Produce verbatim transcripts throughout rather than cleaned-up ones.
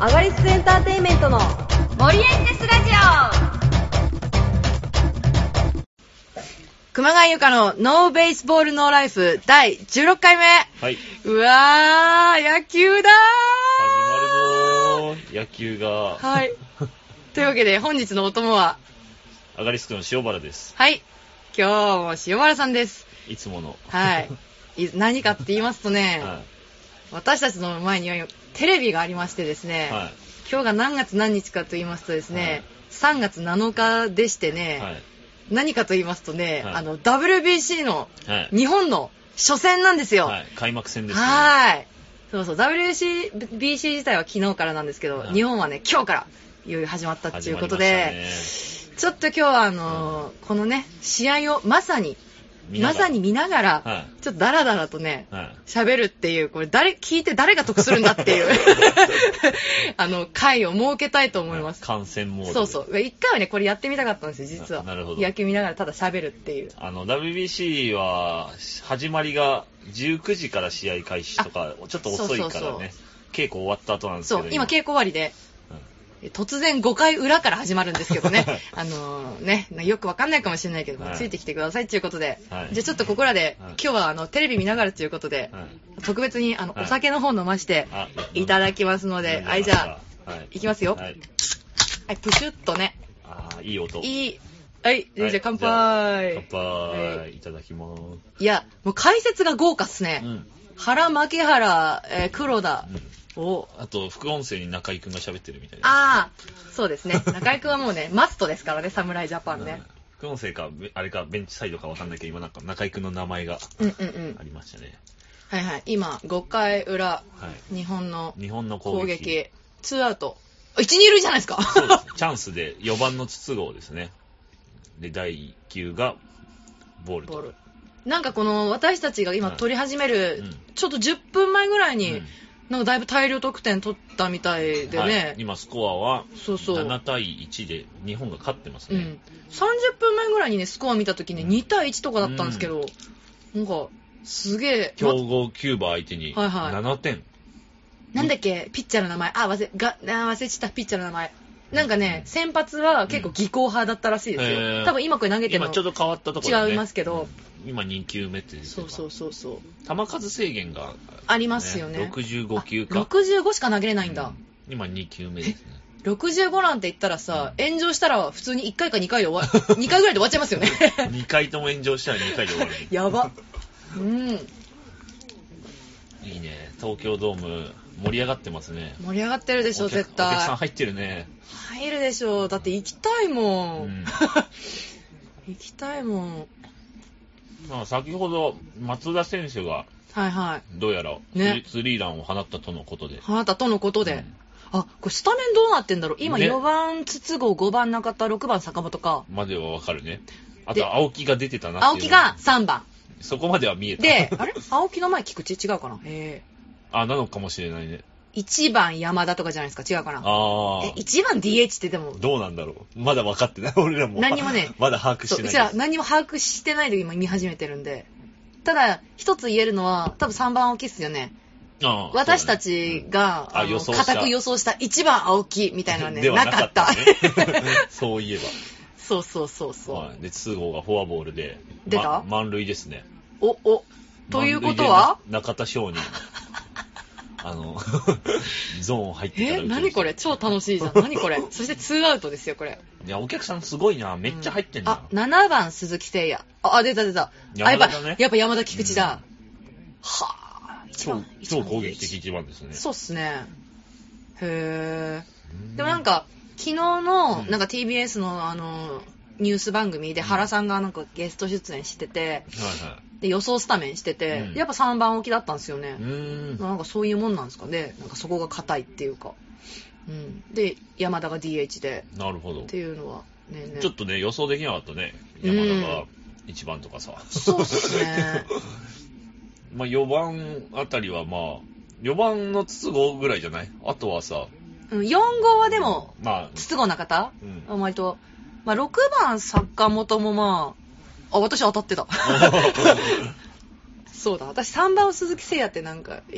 アガリスクエンターテインメントの森エンテスラジオ。 熊谷由佳のノーベースボールノーライフだいじゅうろっかいめ。 はい。 うわー、野球だー。始まるぞー、野球が。 はい。というわけで本日のお供はアガリスクの塩原です。 はい。今日も塩原さんです。 いつもの。 はい。何かって言いますとね、はい、私たちの前にはテレビがありましてですね、はい、今日が何月何日かと言いますとですね、はい、さんがつなのかでしてね、はい、何かと言いますとね、はい、あの ダブリュービーシー の日本の初戦なんですよ。 はい、開幕戦ですね。 はい。そうそう、ダブリュービーシー 自体は昨日からなんですけど、はい、日本はね、今日からいよいよ始まったっていうことで、ちょっと今日はあのーうん、このね、試合をまさにまさに見ながら、はい、ちょっとダラダラとね、喋、はい、るっていう、これ誰、聞いて誰が得するんだっていう、あの、回を設けたいと思います。 観戦モード。 そうそう。一回はね、これやってみたかったんですよ、実は。 なるほど。 野球見ながらただ喋るっていう。 あの、ダブリュービーシー は、始まりがじゅうくじから試合開始とか、ちょっと遅いからね、そうそうそう、稽古終わった後なんですけど。 そう、今稽古終わりで、突然ごかい裏から始まるんですけどね。あのー、ね、よくわかんないかもしれないけど、はい、ついてきてくださいということで。はい、じゃあちょっとここらで、はい、今日はあのテレビ見ながらということで、はい、特別にあの、はい、お酒の方飲ましていただきますので、はい、じゃあ、はい、いきますよ。はい、はい、プシュッとね。 ああ、いい音。 いい。はい、はい、じゃあ乾杯。 乾杯、はい。いただきます。 いや、もう解説が豪華っすね。うん、原、牧原、えー、黒田。うん、 おあと副音声に中居くんが喋ってるみたいな。 ああ、そうですね。中居くんはもうね、マストですからね、侍ジャパンね。 副音声か、あれか、ベンチサイドかわかんないけど、今なんか中居くんの名前がありましたね。 うんうんうん、はいはい。今、ごかい裏、はい、日本の日本の攻撃。攻撃。 ツーアウト。いち、に塁じゃないですか。 そうです。チャンスでよばんの筒香ですね。で、だいいっきゅうがボールと。ボール。 なんかこの、私たちが今撮り始める、はい、うん、ちょっとじゅっぷんまえぐらいに、うん、なんかだいぶ大量得点取ったみたいでね、はい、 今スコアはななたいいちで日本が勝ってますね。うん、 さんじゅっぷんまえぐらいにねスコア見た時ね、うん、にたいいちとかだったんですけど、うん、なんかすげえ強豪キューバ相手にななてん、はいはい、 なんだっけピッチャーの名前あ忘れが忘れちゃったピッチャーの名前なんかね、うん、先発は結構技巧派だったらしいですよ、うん、多分今これ投げてるの今ちょっと変わったところ、ね、 違いますけど、 うん、今にきゅうめってそうそうそうそう球数制限が、ね、 ありますよね。 ろくじゅうごきゅうかろくじゅうごしか投げれないんだ、 うん、今にきゅうめですね。 ろくじゅうごなんて言ったらさ、炎上したら普通にいっかいかにかいで終わにかいぐらいで終わっちゃいますよね。 にかいとも炎上したらにかいで終わる。 やば。うん。 いいね。東京ドーム盛り上がってますね。 盛り上がってるでしょ、絶対。 お客さん入ってるね。 入るでしょ。だって行きたいもん。うん、行きたいもん。 まあ先ほど松田選手がはいはい。 どうやらスリ,、ね、スリーランを放ったとのことで。 放ったとのことで。うん、あ、これスタメンどうなってんだろう。今よばん筒香、ごばん中田、ろくばん坂本か。 まではわかるね。あと青木が出てたなっていう。 青木がさんばん。 そこまでは見えた。 で、あれ青木の前菊池違うかな。へー。 あ、なのかもしれないね。 いちばん山田とかじゃないですか。違うかな。ああ。え、いちばん ディーエイチ ってでも。 どうなんだろう。まだ分かってない。俺らも。 何もね。 まだ把握してないです。 うちら何も把握してないで今見始めてるんで。ただ、一つ言えるのは、多分さんばん青木っすよね。ああ。私たちが、ね、うん、あの、固く予想したいちばん青木みたいなのはね、 ではなかった。 ね、そういえば。 そうそうそうそう。 はい、で、筒香がフォアボールで。 出た、 ま、満塁ですね。 お、お。ということは中田翔に。あのゾーン入ってたらえ何これ超楽しいじゃん。何これ。そしてツーアウトですよこれ。 いやお客さんすごいな。めっちゃ入ってんな、うん、 あななばん鈴木誠也。あ出た出た。 山田だね。 あやっぱやっぱ山田菊池だ、うん、はあ超超攻撃的一番ですね。 そうっすね。へえ。でもなんか昨日のなんか ティービーエス のあのニュース番組で原さんがなんかゲスト出演してて、うんはいはい、で予想スタメンしてて、うん、やっぱさんばん置きだったんですよね。うんなんかそういうもんなんですかね。なんかそこが硬いっていうか、うん、で山田が ディーエイチ でなるほどっていうのは、ねね、 ちょっとね予想できなかったね。山田がいちばんとかさ、 うん、そうっすね。 まあよばんあたりはまあよばんの筒香ぐらいじゃない。あとはさ、 うん、よん号はでも、まあ、筒香中田、うん、割とまあ、ろくばん坂本もまあ、あ、私当たってた。そうだ、私さんばん鈴木誠也ってなんか、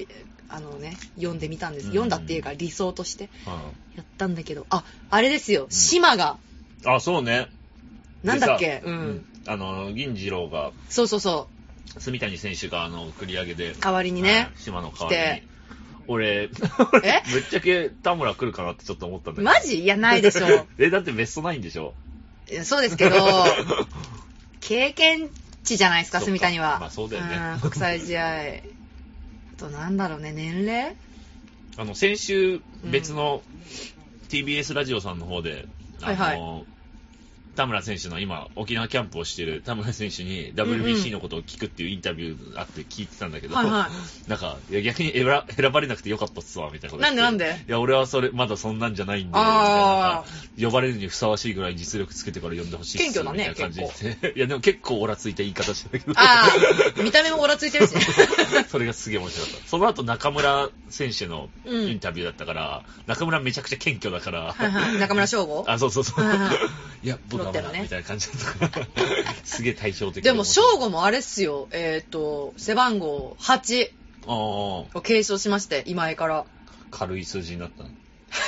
あのね、読んでみたんです。 うん読んだっていうか理想としてうんやったんだけど、あ、あれですよ、島が、 あ、そうね。 なんだっけ、 でさうん。 あの、銀次郎が、 そうそうそ住谷選手が、あの、繰り上げで、 う、代わりにねはい、島の代わりに。俺、 えぶっちゃけ田村来るかなってちょっと思ったんだけど。 マジいや、ないでしょ。 え、だってベストナインでしょ。 いやそうですけど、経験値じゃないですか、 そっか住谷は。 まあそうだよねん国際試合。あと、なんだろうね、年齢あの、先週、別の ティービーエス ラジオさんの方で、あの、 はいは田村選手の今、沖縄キャンプをしている田村選手に ダブリュービーシー のことを聞くっていうインタビューあって聞いてたんだけど、 はいはなんか、いや逆に選ば選ばれなくてよかったっすわ、みたいなこと言って。 なんでなんでいや、俺はそれ、まだそんなんじゃないんで、みたいなあ呼ばれるにふさわしいぐらい実力つけてから呼んでほしいっす謙虚だねみたいな感じで言って。いや、でも結構オラついた言い方してたけど。 ああ、見た目もオラついてるしね。 それがすげえ面白かった。その後中村選手のうんインタビューだったから、中村めちゃくちゃ謙虚だから、 はいはい中村翔吾あ、そうそうそう。 はいはいいや、僕はまだ、 ロッテのねみたいな感じだったから、すげえ対照的でも、翔吾もあれっすよ、えっ、と、背番号はちああ、 を継承しまして、今井から。 軽い数字になったの。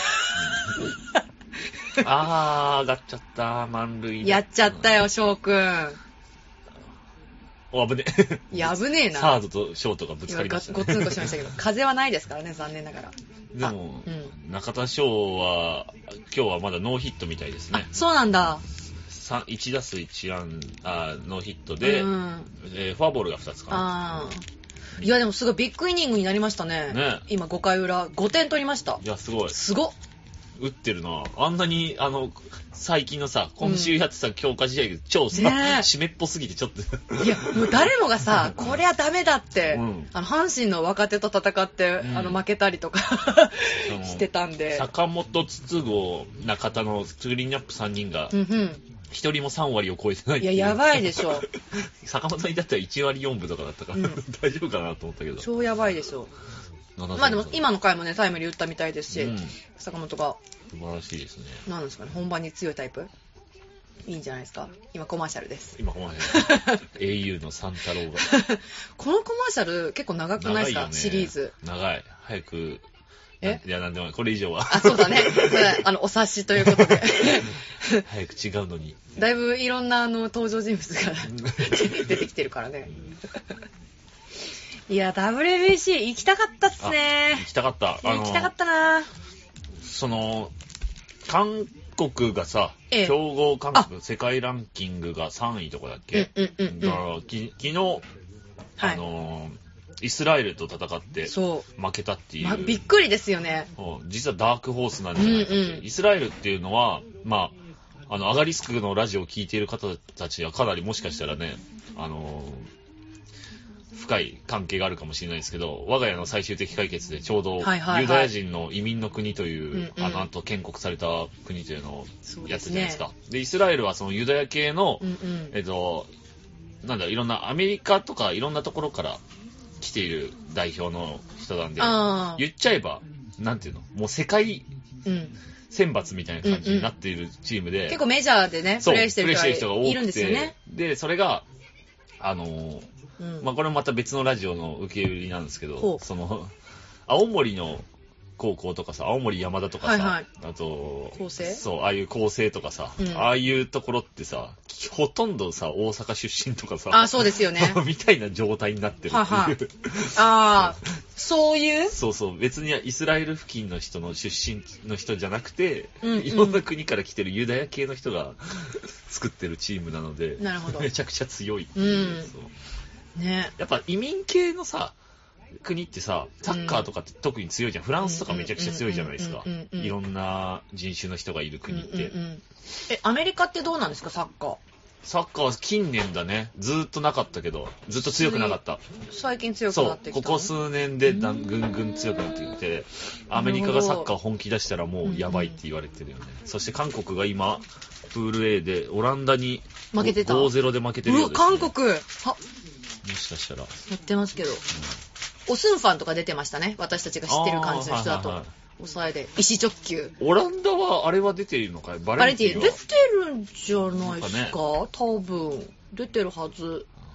あー、上がっちゃった。満塁だやっちゃったよ、翔くん。 お、危ね。 いや、危ねえな。 サードとショートがぶつかりましたね。 ごつんこしましたけど、風はないですからね、残念ながら。 でも、 う中田翔は、今日はまだノーヒットみたいですね。 そうなんだ。 さん いち打数いち安あノーヒットで、 うんえーフォアボールがふたつかな。 ああ。いや、でもすごいビッグイニングになりましたね。 ね今ごかい裏、ごてん取りましたい。や、すごい。 すごっ。 打ってるな。あんなに、あの、最近のさ、今週やってた強化試合、超さ、 ねえ湿っぽすぎてちょっと。 いや、もう誰もがさ、こりゃダメだって、 うんあの、阪神の若手と戦って、 うんあの、負けたりとかのしてたんで。 坂本、筒香、中田のクリーンアップさんにんがう、んうん。 ひとりもさん割を超えてないっいや、 ていう。 やばいでしょ。 坂本にだったらいち割よんぶとかだったから、 うん大丈夫かなと思ったけど。 超やばいでしょ。 ままあでも、今の回もね、タイムリー打ったみたいですし、 うん坂本が、 素晴らしいですね。 なんですかね、本番に強いタイプいいんじゃないですか。今コマーシャルです。 今この辺、エーユー の三太郎が。 このコマーシャル結構長くないですか、 長いよねシリーズ。 長い。早く。 えいや、なんでもない。これ以上は。 あ、そうだね。これあの、お察しということで。 早く違うのに。 だいぶいろんなあの登場人物が出てきてるからね。いや、ダブリュービーシー 行きたかったっすね行。きたかった。 いや行きたかったな。 その、韓国がさ、 ええ強豪韓国、世界ランキングがさんいとかだっけ、 うんうんうんうんだからき昨日、 はいあのーイスラエルと戦ってそ負けたっていう、 ま、びっくりですよね。 うん実はダークホースなんじゃないかって、 うんうんイスラエルっていうのは、まあ、あの、アガリスクのラジオを聞いている方たちはかなりもしかしたらね、あのー深い関係があるかもしれないですけど、我が家の最終的解決でちょうど、 はいはいはいユダヤ人の移民の国という、 うんうんあの後建国された国というのをやってたじゃないですか。 そうで、イスラエルはそのユダヤ系の、 うんうん。 えっと、なんだ、いろんなアメリカとかいろんなところから来ている代表の人なんで、 ああ。 言っちゃえば、なんていうの、もう世界うん。 選抜みたいな感じになっているチームで、 結構メジャーでね、 そうプレイしてる人プレイしてる人が多くてがいるんですよね。 で、それが、あのーうん。 まあ、これもまた別のラジオの受け売りなんですけほど、 うその、青森の高校とかさ、青森山田とかさ、 はいはいあと、 構成そう、ああいう構成とかさ、 うんああいうところってさ、ほとんどさ、大阪出身とかさ、 あ、そうですよね。 みたいな状態になってるっていう。 ははああ、そういうそうそう、別にイスラエル付近の人の出身の人じゃなくて、 うんうんいろんな国から来てるユダヤ系の人が作ってるチームなので、 なるほどめちゃくちゃ強いっていう。 うんそうね。 やっぱ移民系のさ、国ってさ、サッカーとかって特に強いじゃん。フランスとかめちゃくちゃ強いじゃないですかうんうんうんうんうん。 いろんな人種の人がいる国って。 うんうんうんえ、アメリカってどうなんですか、サッカー。 サッカーは近年だね。ずーっとなかったけど、ずっと強くなかった。 最近強くそう、 なってきた。 ここ数年でだんぐんぐん強くなってきて、アメリカがサッカー本気出したらもうやばいって言われてるよね。そして韓国が今、プール A でオランダに負けてたごたいゼロで負けてるうわ、 ようです、ね。 韓国は、 もしかしたら。 やってますけど。オスンファンとか出てましたね。私たちが知ってる感じの人だとあーはいはいはい。 抑えで。石直球。 オランダはあれは出ているのかいババレティレンティは出てるんじゃないですか、 なんかね多分。出てるはず。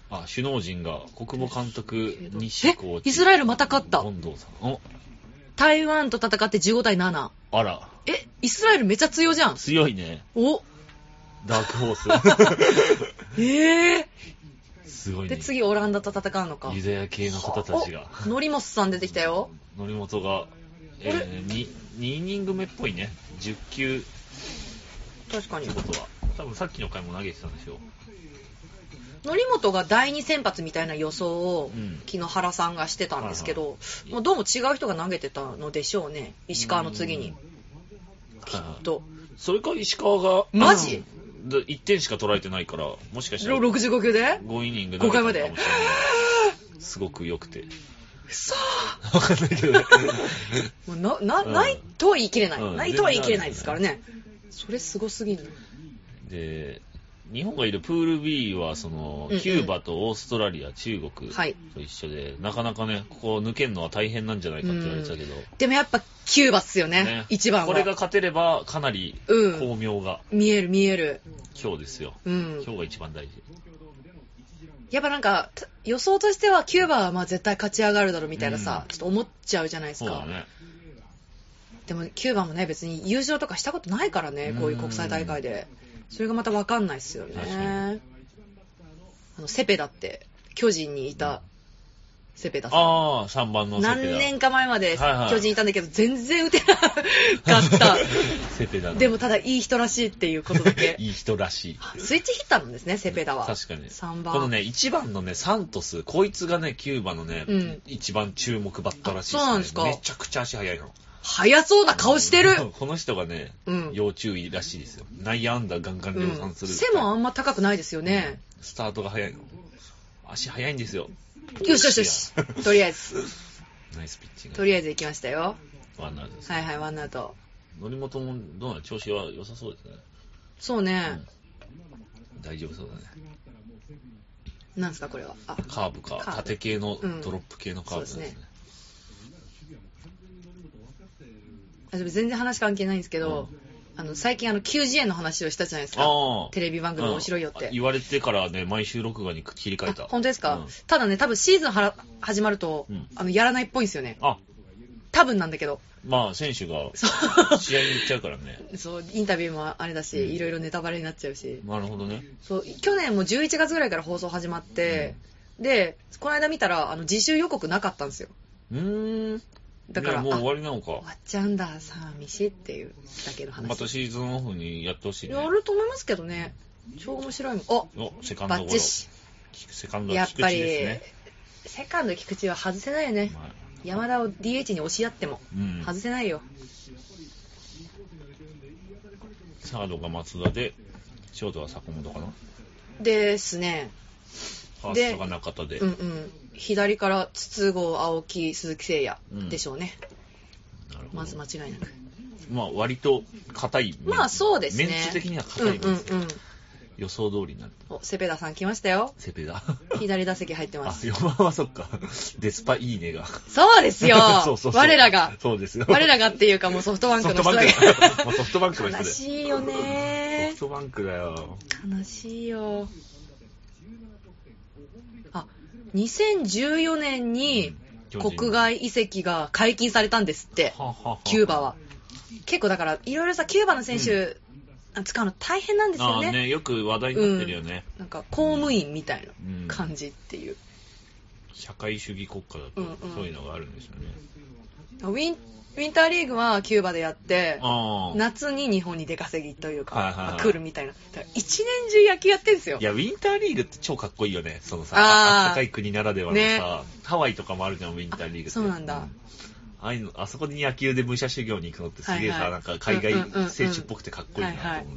あ、首脳陣が、国母監督、西コーチ。 え、イスラエルまた勝った。 近藤さん。お、 台湾と戦ってじゅうごたいなな。 あら。 え、イスラエルめっちゃ強いじゃん。 強いね。 お、 ダークホース。ええー。すごいね。 で、次オランダと戦うのか。 ユダヤ系の方たちが。 ノリモスさん出てきたよ。 ノリモトが、えー、に, にイニング目っぽいね。じゅっきゅう。 確かに。 ってことは、多分さっきの回も投げてたんでしょう。 則本がだいに先発みたいな予想を、 うん、 昨日原さんがしてたんですけど、もうどうも違う人が投げてたのでしょうね。石川の次に。きっと。 それか石川が、 マジいってんしか取られてないから、もしかしたらろくじゅうごきゅうでごイニング投げたかもしれない。 ごかいまで。 すごく良くて。 嘘わかんないけどね。 もうな、な、うん、ないとは言い切れない。 うん、 ないとは言い切れないですからね。それすごすぎる。 で、日本がいるプール B は、その、うんうん、キューバとオーストラリア、中国と一緒で、はい、なかなかね、ここを抜けるのは大変なんじゃないかって言われてたけど。 でもやっぱキューバっすよね、ね一番は。 これが勝てれば、かなり巧妙が、 うん。見える見える。 今日ですよ。 うん。 今日が一番大事。 やっぱなんか、予想としてはキューバはまあ絶対勝ち上がるだろうみたいなさ、うん、ちょっと思っちゃうじゃないですか。 そうだね。 でもキューバもね、別に優勝とかしたことないからね、こういう国際大会で。それがまた分かんないっすよね。あのセペダって巨人にいたセペダさん。 ああ、さんばんのセペダ。 何年か前まで巨人いたんだけど、はいはい、全然打てなかったセペダ。 でもただいい人らしいっていうことだけ。 いい人らしい。 スイッチヒッターなんですね、セペダは。 確かに。 さんばん。 このね、いちばんのね、サントス、こいつがね、キューバのね、うん、一番注目バッターらしいですね。 そうなんですか。 めちゃくちゃ足速いの。 速そうな顔してる。 この人がね、うん、要注意らしいですよ。内野安打ガンガン量産する、うん。 背もあんま高くないですよね。 うん、スタートが速いの。足速いんですよ。 よしよしよし。とりあえず。 ナイスピッチング。 とりあえず行きましたよ。 ワンアウトです、ね。 はいはい、ワンアウト。 則本もどうなの調子は良さそうですね。 そうね、 うん。大丈夫そうだね。 なんですかこれは。あ、 カーブか。ーブ縦系のドロップ系のカーブですね。 うん、そうですね。全然話関係ないんですけど、うん、あの最近あのきゅうじゅうえんの話をしたじゃないですか。テレビ番組面白いよって、 うん、言われてからね毎週録画に切り替えた。 本当ですか、 うん、 ただね多分シーズンはら始まると、うん、あのやらないっぽいんですよね。 あ、 多分なんだけど。 まあ選手が試合に行っちゃうからね。 そうインタビューもあれだし、うん、いろいろネタバレになっちゃうし。 なるほどね。 そう去年もじゅういちがつぐらいから放送始まって、うん、でこの間見たらあの自習予告なかったんですよ。 うーん。 だからもう終わりなのか。 終わっちゃうんだ、寂しいっていうだけの話。 またシーズンオフにやってほしいね。 やると思いますけどね。超面白いもん。お、 おセカンドゴロ。 バッチシ。 セカンドは菊池ですね。やっぱりセカンド菊池は外せないよね。まあ、山田を ディーエイチ に押し合っても外せないよ。 うん、サードが松田で、ショートは坂本かな。 ですね。 ファーストが中田で。 うんうん。左から筒香、青木、鈴木誠也でしょうね。うん、なるほど。まず間違いなく。 まあ割と硬い。 まあそうですね。 メンツ的には硬いです、ね。 うんうんうん。 予想通りになる。 お、セペダさん来ましたよ。 セペダ。 左打席入ってます。 あ、よんばんはそっか。デスパいいねが。 そうですよ。 そうそうそう。 我らが。 そうですよ。 我らがっていうかもうソフトバンクの人だけ。 もうソフトバンクの人で。 悲しいよね。 ソフトバンクだよ。 悲しいよ。あ、にせんじゅうよねんに国外移籍が解禁されたんですって。 はははキューバは。結構だからいろいろさキューバの選手、うん、使うの大変なんですよね。 ああね、よく話題になってるよね。 うん、なんか公務員みたいな感じっていう。うん、 社会主義国家だとそういうのがあるんですよね。 うんうん、ウィンウィンターリーグはキューバでやって、夏に日本に出稼ぎというか、はいはいはい、来るみたいな。一年中野球やってんですよ。 いや、ウィンターリーグって超かっこいいよね。そのさ、あったかい国ならではのさ、ね、ハワイとかもあるじゃん、ウィンターリーグって。 そうなんだ。うん、 ああいうの、あそこに野球で武者修行に行くのってすげえさ、はいはい、なんか海外選手っぽくてかっこいいなと思う。はいはい、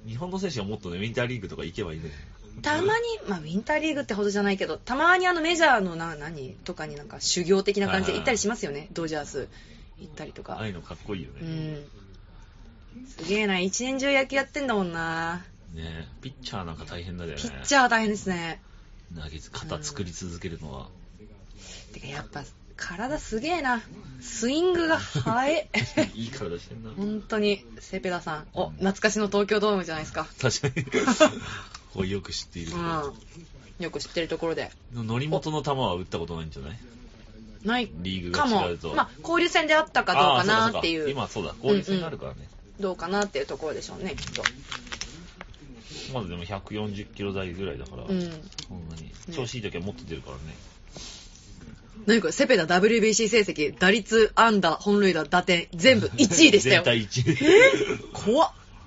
日本の選手はもっとね、ウィンターリーグとか行けばいいね。 たまに、まあ、ウィンターリーグってほどじゃないけど、たまにあのメジャーのな、何とかになんか修行的な感じで行ったりしますよね、はいはいはい、ドジャース。行ったりとか。 ああいうのかっこいいよね。 うん。すげえな、一年中野球やってんだもんな。 ねえ、ピッチャーなんか大変だよね。 ピッチャーは大変ですね。 投げず、肩作り続けるのは。 うん、てかやっぱ、体すげえな。スイングが速い。 いい体してんな。 本当に、セペダさん。お、懐かしの東京ドームじゃないですか。 確かに。こうよく知っている。 うん。 よく知ってるところで。 則本の球は打ったことないんじゃない？ ないリーグが違うと。 まあ、交流戦であったかどうかなっていう。 今そうだ、交流戦があるからね、 うんうん。どうかなっていうところでしょうね、きっと。 まだでもひゃくよんじゅっキロ台ぐらいだから、うん、そんなに調子いい時はもっと出るからね。 何これ、セペダ ダブリュービーシー 成績、打率、安打、本塁打、打点、全部いちいでしたよ。 全体いちい。 えー、怖っ。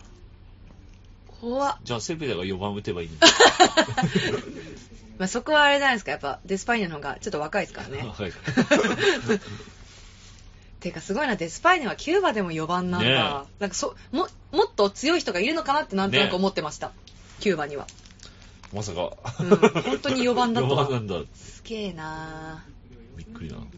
怖っ。 じゃあセペダがよばん打てばいいんだ。 まあそこはあれじゃないですか、やっぱデスパイネの方がちょっと若いですからね。 若い。 てかすごいな、デスパイネはキューバでもよばんなんだ。ね、なんかそももっと強い人がいるのかなってなんとなく思ってました。ね、キューバには。 まさか。 うん、本当によばんだとは。 よばんなんだ。 すげえな。 びっくりだな。うん、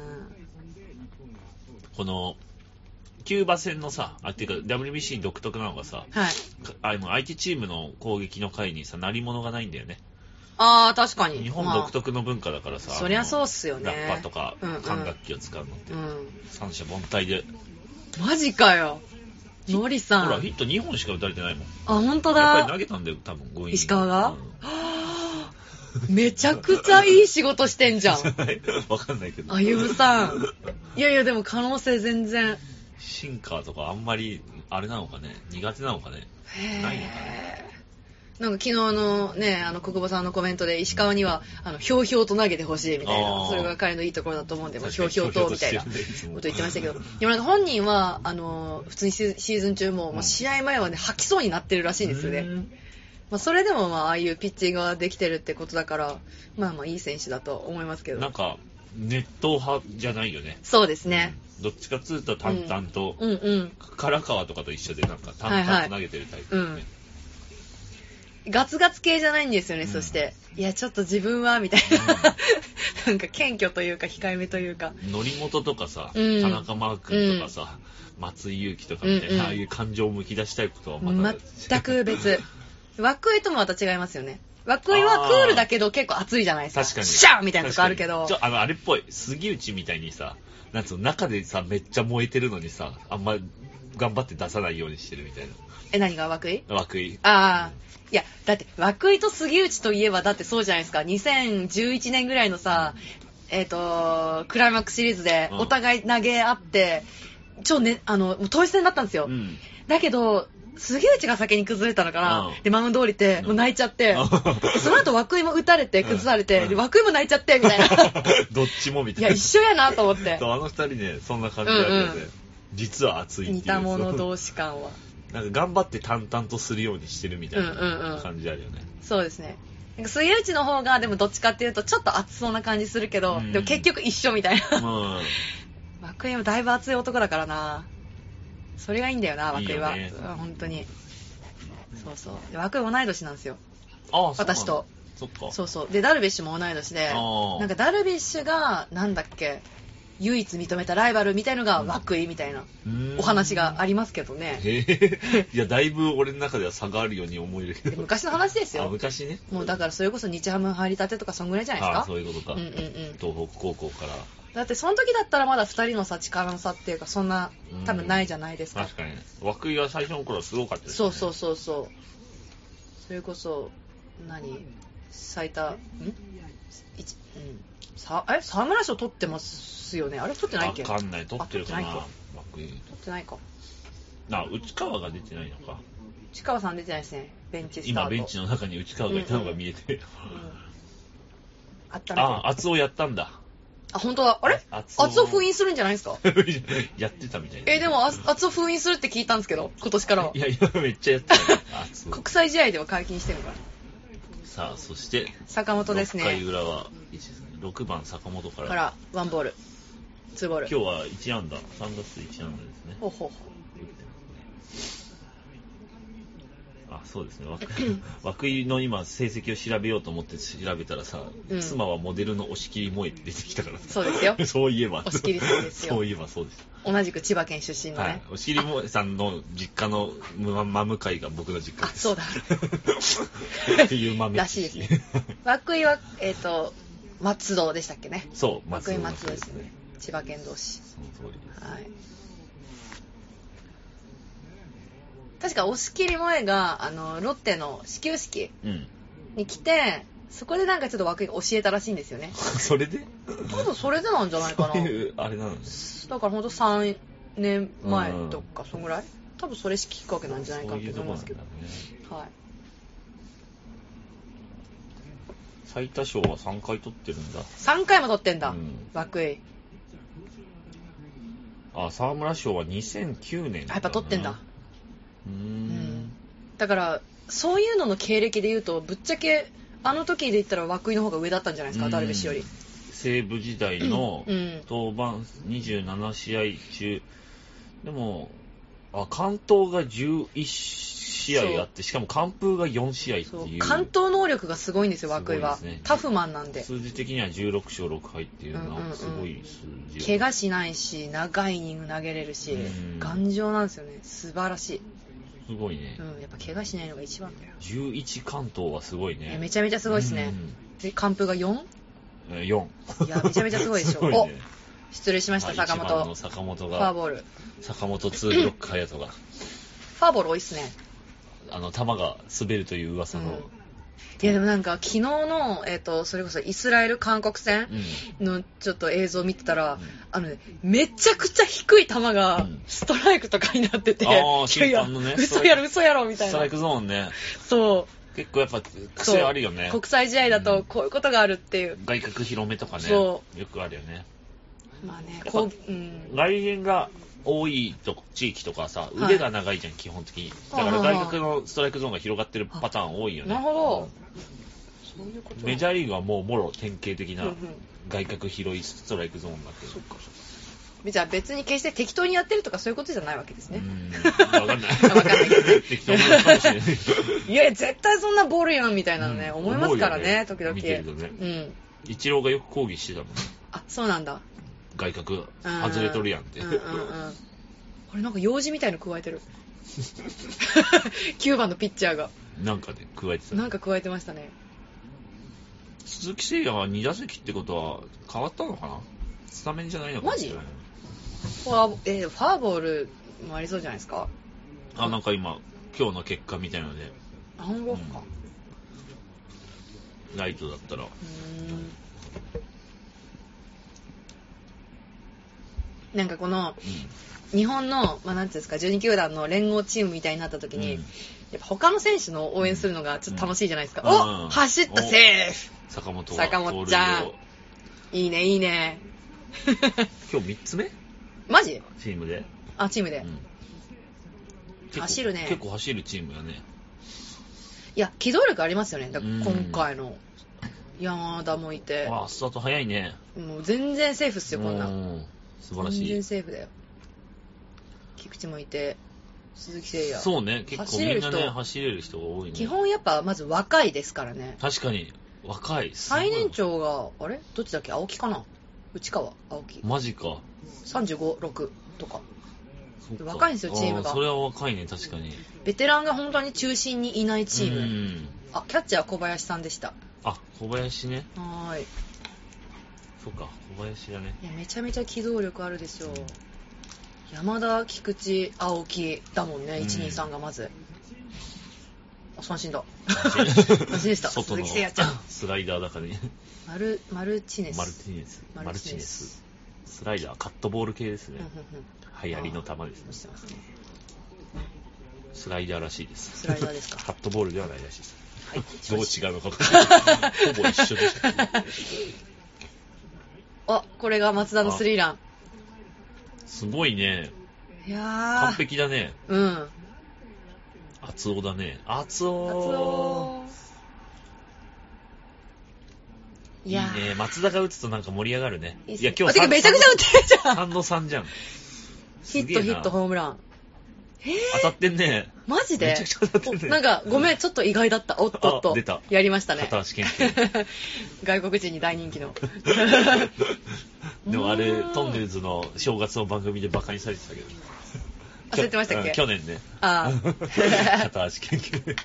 このキューバ戦のさ、あっていうか ダブリュービーシー 独特なのがさ、はい、あの相手チームの攻撃の回にさ、鳴り物がないんだよね。 ああ、確かに。 日本独特の文化だからさ、 まあ、そりゃそうっすよね。 ラッパとか管楽器を使うのって、うんうん、三者凡退で。 マジかよ。ノリさん。 ほらヒットにほんしか打たれてないもん。 あ、本当だ。 やっぱり投げたんだよ多分ごイニング。 石川が、うん、めちゃくちゃいい仕事してんじゃん。 わかんないけど。 あゆむさん。いやいやでも可能性全然。 シンカーとかあんまりあれなのかね、苦手なのかね。ないのかね。 なんか昨日のね、あの国母さんのコメントで石川にはあのひょうひょうと投げてほしいみたいな、それが彼のいいところだと思うんで、もうひょうひょうとみたいなこと言ってましたけど、でもなんか本人はあの普通にシーズン中も、もう試合前はね吐きそうになってるらしいんですよね。まあ、それでもまあああいうピッチングができてるってことだから、まあまあいい選手だと思いますけど。 なんか熱湯派じゃないよね。 そうですね。 うん、どっちかつうと淡々と、 うんうんうん、 唐川とかと一緒でなんか淡々と投げてるタイプ、ね、はいはい、 うん、ガツガツ系じゃないんですよね、うん、そしていやちょっと自分はみたいな、うん、なんか謙虚というか控えめというか、 則本とかさ、うん、田中マー君とかさ、うん、松井裕樹とかみたいな、うんうん、ああいう感情をむき出したいことはまた全く別。涌井ともまた違いますよね。涌井はクールだけど結構熱いじゃないですか。 確かに。 シャーみたいなとこあるけど。 ちょ、あの、あれっぽい。杉内みたいにさ、なんつうの、中でさ、めっちゃ燃えてるのにさ、あんま頑張って出さないようにしてるみたいな。 え、何が涌井？ 涌井。 ああ。いや、だって、涌井と杉内といえば、だってそうじゃないですか。にせんじゅういちねんぐらいのさ、えっと、クライマックスシリーズでお互い投げ合って、うん、超ね、あの、もう統一戦だったんですよ。うん、だけど、杉内が先に崩れたのかな、うん、でマウンド降りて、うん、もう泣いちゃって、うん、その後涌井も打たれて崩されて、うん、で涌井も泣いちゃってみたいな。 どっちもみたいな。 いや一緒やなと思って。 そう、あの二人ね、そんな感じだけどね、うんうん、実は熱いっていう。 似た者同士感はなんか頑張って淡々とするようにしてるみたいな感じあるよね、うんうんうん、 そうですね。なんか杉内の方がでもどっちかっていうとちょっと熱そうな感じするけど、うん、でも結局一緒みたいな、うん、涌井もだいぶ熱い男だからな。それがいいんだよな、涌井は。いいよね、本当に。そうそう。で、涌井同い年なんですよ。 ああ、 私と。 そっか。 そうそう。で、ダルビッシュも同い年で、なんかダルビッシュが、なんだっけ、唯一認めたライバルみたいのが涌井みたいなお話がありますけどね。 へえ。いや、だいぶ俺の中では差があるように思えるけど。 昔の話ですよ。 あ、昔ね。もうだからそれこそ日ハム入りたてとかそんぐらいじゃないですか。 ああ、そういうことか。うんうんうん。東北高校から。 だってその時だったらまだふたりの差、力の差っていうかそんな多分ないじゃないですか。 確かにね。涌井は最初の頃はすごかったですね。 そうそうそうそう。それこそ何最多んいち、うん、さえ沢村賞取ってますよね。あれ取ってないっけ？ わかんない。取ってるかな。涌井取ってないか。 あ、内川が出てないのか。 内川さん出てないですね。ベンチスタート。 今ベンチの中に内川がいたのが見えて、うんうんうん、 あったね。 あ、厚尾やったんだ。 あ、本当だ。あれ厚尾封印するんじゃないですか？ やってたみたいな。 え、でも厚尾封印するって聞いたんですけど、今年からは。 いやいや、めっちゃやってた。 国際試合では解禁してるのかな。 さあ、そして坂本ですね。 ろっかい裏はろくばん坂本から。 からワンボール、ツーボール。 今日はいち安打、さん打数いち安打ですね。 ほうほうほう。 あ、そうですね。涌井の今成績を調べようと思って調べたらさ、うん、妻はモデルの押切萌えって出てきたからさ。 そうですよ。 そういえば。 押切さんですよ。 そういえばそうです。 同じく千葉県出身のね。はい、 押切萌えさんの実家の真向かいが僕の実家です。 あ、そうだ。 っていう豆らしいですね。涌井はえっ、ー、と松戸でしたっけね。 そう、 松戸松戸ですね。千葉県同士。 その通りです。 はい。確か押切萌えがあのロッテの始球式に来て、うん、 そこでなんかちょっと涌井が教えたらしいんですよね。 それで多分それでなんじゃないかな。 そういうあれなのね。 だからほんとさんねんまえとかそんぐらい、多分それきっかけなんじゃないかと思いますけど。 そういうとこなんだね。 はい。 最多賞はさんかい取ってるんだ。 さんかいも取ってんだ、 うん涌井。 あ、沢村賞はにせんきゅうねんだな。 やっぱ取ってんだ。 うーん。 うんだからそういうのの経歴で言うとぶっちゃけあの時で言ったら涌井の方が上だったんじゃないですか、 うんダルビッシュより。 西武時代のうんうん登板にじゅうななしあい中、でも、あ、完投がじゅういちしあいあって、しかも完封がよんしあいってそういう。 完投能力がすごいんですよ、涌井は。 すごいですねタフマンなんで。 数字的にはじゅうろくしょうろくはいっていうのうんうんうんはすごい数字。 怪我しないし、長いイニング投げれるし、 うん頑丈なんですよね。素晴らしい。 すごいね。 うん、やっぱ怪我しないのが一番だよ。 じゅういち完投はすごいいやね。 めちゃめちゃすごいですね。で、完封が よん? うん。よん。 いや、めちゃめちゃすごいでしょ。 すごいねお失礼しました、 はい坂一番の本。 坂本フォアが、 ボール。 坂本ツーブロック隼人が、 フォアボール多いっすね。 あの、球が滑るという噂の、 うんいやでもなんか昨日の、えっとそれこそイスラエル韓国戦うんのちょっと映像を見てたら、 んあのねめちゃくちゃ低い球がうんストライクとかになってて、 あーいやいや審判のね嘘やろ嘘やろみたいな。 ストライクゾーンね。 そう結構やっぱ癖あるよね。 国際試合だとこういうことがあるっていう、 外角広めとかね。 そよくあるよね。 まあねぱこう、うん、 外縁が多いと地域とかさ、 い腕が長いじゃん、基本的に。だから外角のストライクゾーンが広がってるパターン多いよね。 なるほど、そういうことうんメジャーリーグはもうもろ典型的なうんうん外角広いストライクゾーンになってる。 そっかじゃあ別に決して適当にやってるとかそういうことじゃないわけですね。 うん。わかんない。 わかんないけど適当なのかもしれない。 いやいや絶対そんなボールやんみたいなのね、 うん思いますからね思うよね時々 見てるとねうんイチローがよく抗議してたもん。 あそうなんだ外角外れとるやんって。 うんうんうんこれなんか用事みたいの加えてるきゅうばんのピッチャーがなんかね、加えてた。 なんか加えてましたね。 鈴木誠也はに打席ってことは変わったのかな？スタメンじゃないのかもしれない。 フォア、えーフォアボールもありそうじゃないですか。 あ、なんか今、今日の結果みたいので、 あ本当ですか、 ライトだったら。 うーんなんかこの日本の、まあ、なんていうんですかじゅうに球団の連合チームみたいになった時に、 うんやっぱ他の選手の応援するのがちょっと楽しいじゃないですか、 うんお走ったセーフ坂本が坂本ちゃん盗いいねいいね塁を今日みっつめマジチームで、 あチームで、 うん結構走るね結構走るチームだね。 いや機動力ありますよねだからうん今回の山田もいてあ、スタート早いね。 もう全然セーフっすよこんなうん素晴らし全然い。 セーフだよ菊池もいて鈴木誠也そうね、結構走れる人みんなね、走れる人が多いね。 基本やっぱまず若いですからね確かに、若い。すごい最年長があれどっちだっけ青木かな内川青木マジか。 さんじゅうご、ろくとかそっか若いんですよチームがあそれは若いね、確かに。 ベテランが本当に中心にいないチーム、 うんあキャッチャー小林さんでしたあ、小林ね。 はーいそっか、小林だね。 いやめちゃめちゃ機動力あるでしょ山田菊池青木だもんね、 うんいちにさんがまずあ三振だ三三振でした外の鈴木誠也ちゃんスライダーだからね。 マルマルチネスマルティネス。マルマルティネスチネス。スライダー、カットボール系ですねうん。うんうん流行りの球ですね。 してますねスライダーらしいです。 スライダーですかカットボールではないらしいです。 はいどう違うのか分かんない。ほぼ一緒でした。 あこれが松田のスリーランすごいね。 いや完ー璧だね。 うん厚尾だね。厚熱尾。 男いいいやーね。松田が打つとなんか盛り上がるね。 いいっすいや、今日あてかめちゃくちゃ打ってるじゃんさんのさんじゃん。 ヒットヒットホームラン当たってんね。 マジでめちゃくちゃ当たってんねおなんかごめんちょっと意外だったおっとっとあ出たやりましたね片足研究。 外国人に大人気のでもあれ、 うんトンネルズの正月の番組でバカにされてたけど。 忘れてましたっけうん去年ね。 あ片足研究。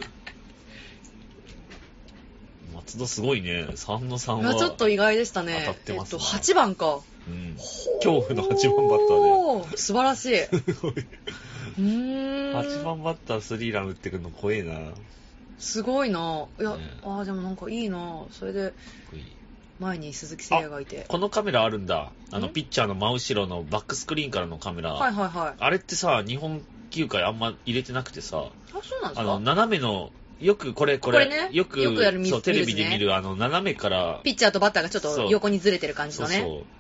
松田すごいね。さんのさんは。 あちょっと意外でしたね当たってますねえっとはちばんかうん。恐怖のはちばんバッターおー素晴らしいうで。 ーんはちばんバッタースリーラン打ってくるの怖えな。 すごいな。いや、 ね、 ああでもなんかいいな。それで前に鈴木誠也がいて。 このカメラあるんだ。あのピッチャーの真後ろのバックスクリーンからのカメラ。 はいはいはい。 あれってさ、日本球界あんま入れてなくてさ。 あ、そうなんですか。 あの斜めのよくこれこれ、 これね、 よくよくやるそうテレビで見るあの斜めからピッチャーとバッターがちょっと横にずれてる感じのね。そうそう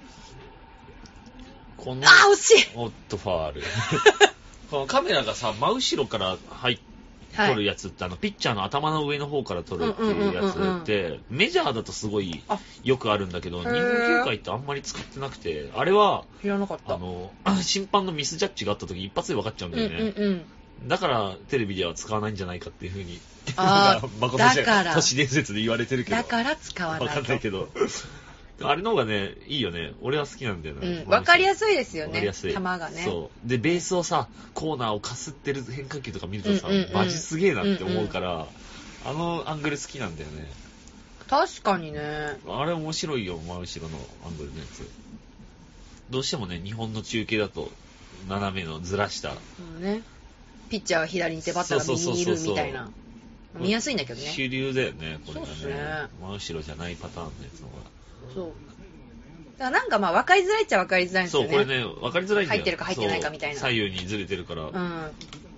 このあー惜しい。 おっとファール。このカメラがさ真後ろから入って撮るやつって、はい、あのピッチャーの頭の上の方から撮るっていうやつってメジャーだとすごいよくあるんだけど、日本球界ってあんまり使ってなくて、あれは知らなかった。 あの審判のミスジャッジがあった時一発で分かっちゃうんだよね。 うんうんうん、だからテレビでは使わないんじゃないかっていう風にあだから都市伝説で言われてるけど、 だから使わない分かんないけどあれの方がねいいよね。俺は好きなんだよね。 うん、分かりやすいですよね。 分かりやすい。 球がね。 そうでベースをさコーナーをかすってる変化球とか見るとさ、 うんうんうん、 マジすげえなって思うから、うんうん、あのアングル好きなんだよね。 確かにね。 あれ面白いよ、真後ろのアングルのやつ。どうしてもね日本の中継だと斜めのずらした、 うんね、ピッチャーが左にいてバッターが右にいるみたいな。見やすいんだけどね。 主流だよねこれがね。 そうっすね。 真後ろじゃないパターンのやつの方が。 そう。だからなんかまあ分かりづらいっちゃ分かりづらいんですよね。 そう、これね、分かりづらいんだよ。 入ってるか入ってないかみたいな。 左右にずれてるから。うん。あ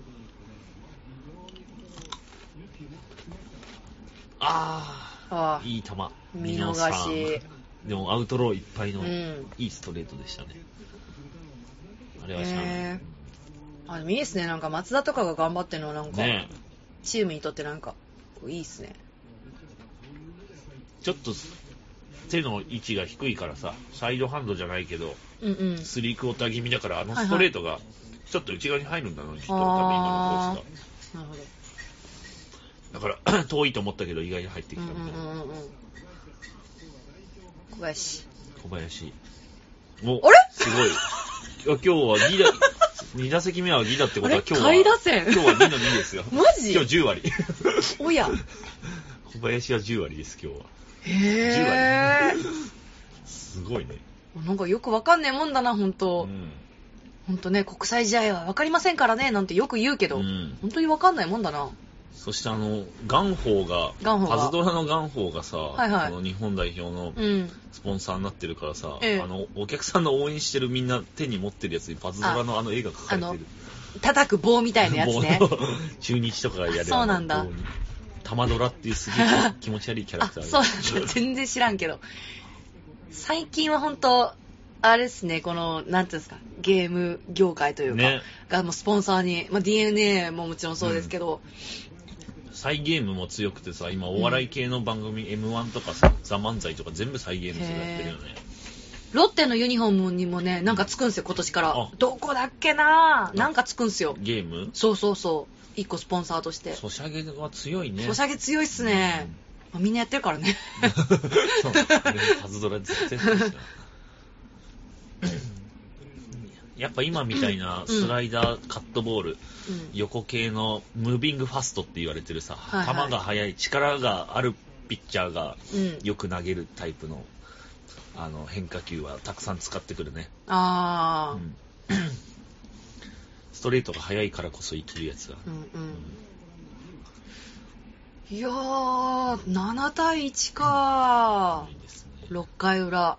あ、いい球。 見逃し。 でもアウトローいっぱいの、うん、いいストレートでしたね。あれはしゃあない。 あ、でもいいですね。なんか松田とかが頑張ってるのはなんか、 ね、 チームにとってなんかいいっすね。 ちょっと手の位置が低いからさ、サイドハンドじゃないけど、 うんうん、 スリークォーター気味だからあのストレートがちょっと内側に入るんだろうね、きっと多分今のコースが。なるほど。だから遠いと思ったけど意外に入ってきたみたいな。うんうんうんうん、 小林。 小林。お、 あれ？ すごい。今日はにだに打席目はにだってことは今日は下位打線。 今日はにのにですよ。 マジ？ 今日じゅう割。 おや。 小林はじゅう割です今日は。 へー。 じゅう割。すごいね。 なんかよくわかんねえもんだな本当。うん、本当ね、国際試合はわかりませんからねなんてよく言うけど、うん、本当にわかんないもんだな。 そしてあのガンホーがパズドラのガンホーがさ、はいはい、あの日本代表のスポンサーになってるからさ、うん、あのお客さんの応援してるみんな手に持ってるやつにパズドラのあの絵が描かれてる。 叩く棒みたいなやつね。 中日とかがやる。 そうなんだ。 玉ドラっていうすげえ気持ち悪いキャラクター。 あ、そうなんだ。全然知らんけど。最近は本当あれですね、このなんていうんですか、ゲーム業界というか、ね、がもうスポンサーに、まあ、ディーエヌエー ももちろんそうですけど。 うん、サイゲームも強くてさ、今お笑い系の番組、うん、エムワン とかさ、ザ・漫才とか全部サイゲームでやってるよね。 ロッテのユニフォームにもね、なんかつくんすよ、今年から。どこだっけなぁ、なんかつくんすよ。 ゲーム？ そうそうそう。一個スポンサーとして。 ソシャゲは強いね。 ソシャゲ強いっすね。うん、まあ、みんなやってるからね。 そう。パズドラ絶対そうですよ。やっぱ今みたいなスライダー、うん、カットボール、うん、横系のムービングファストって言われてるさ、はいはい、球が速い力があるピッチャーがよく投げるタイプの、うん、あの変化球はたくさん使ってくるね。 あー、 うんストレートが速いからこそ生きるやつが、うんうんうん、いやーななたいいちか、うんいいですね、ろっかい裏。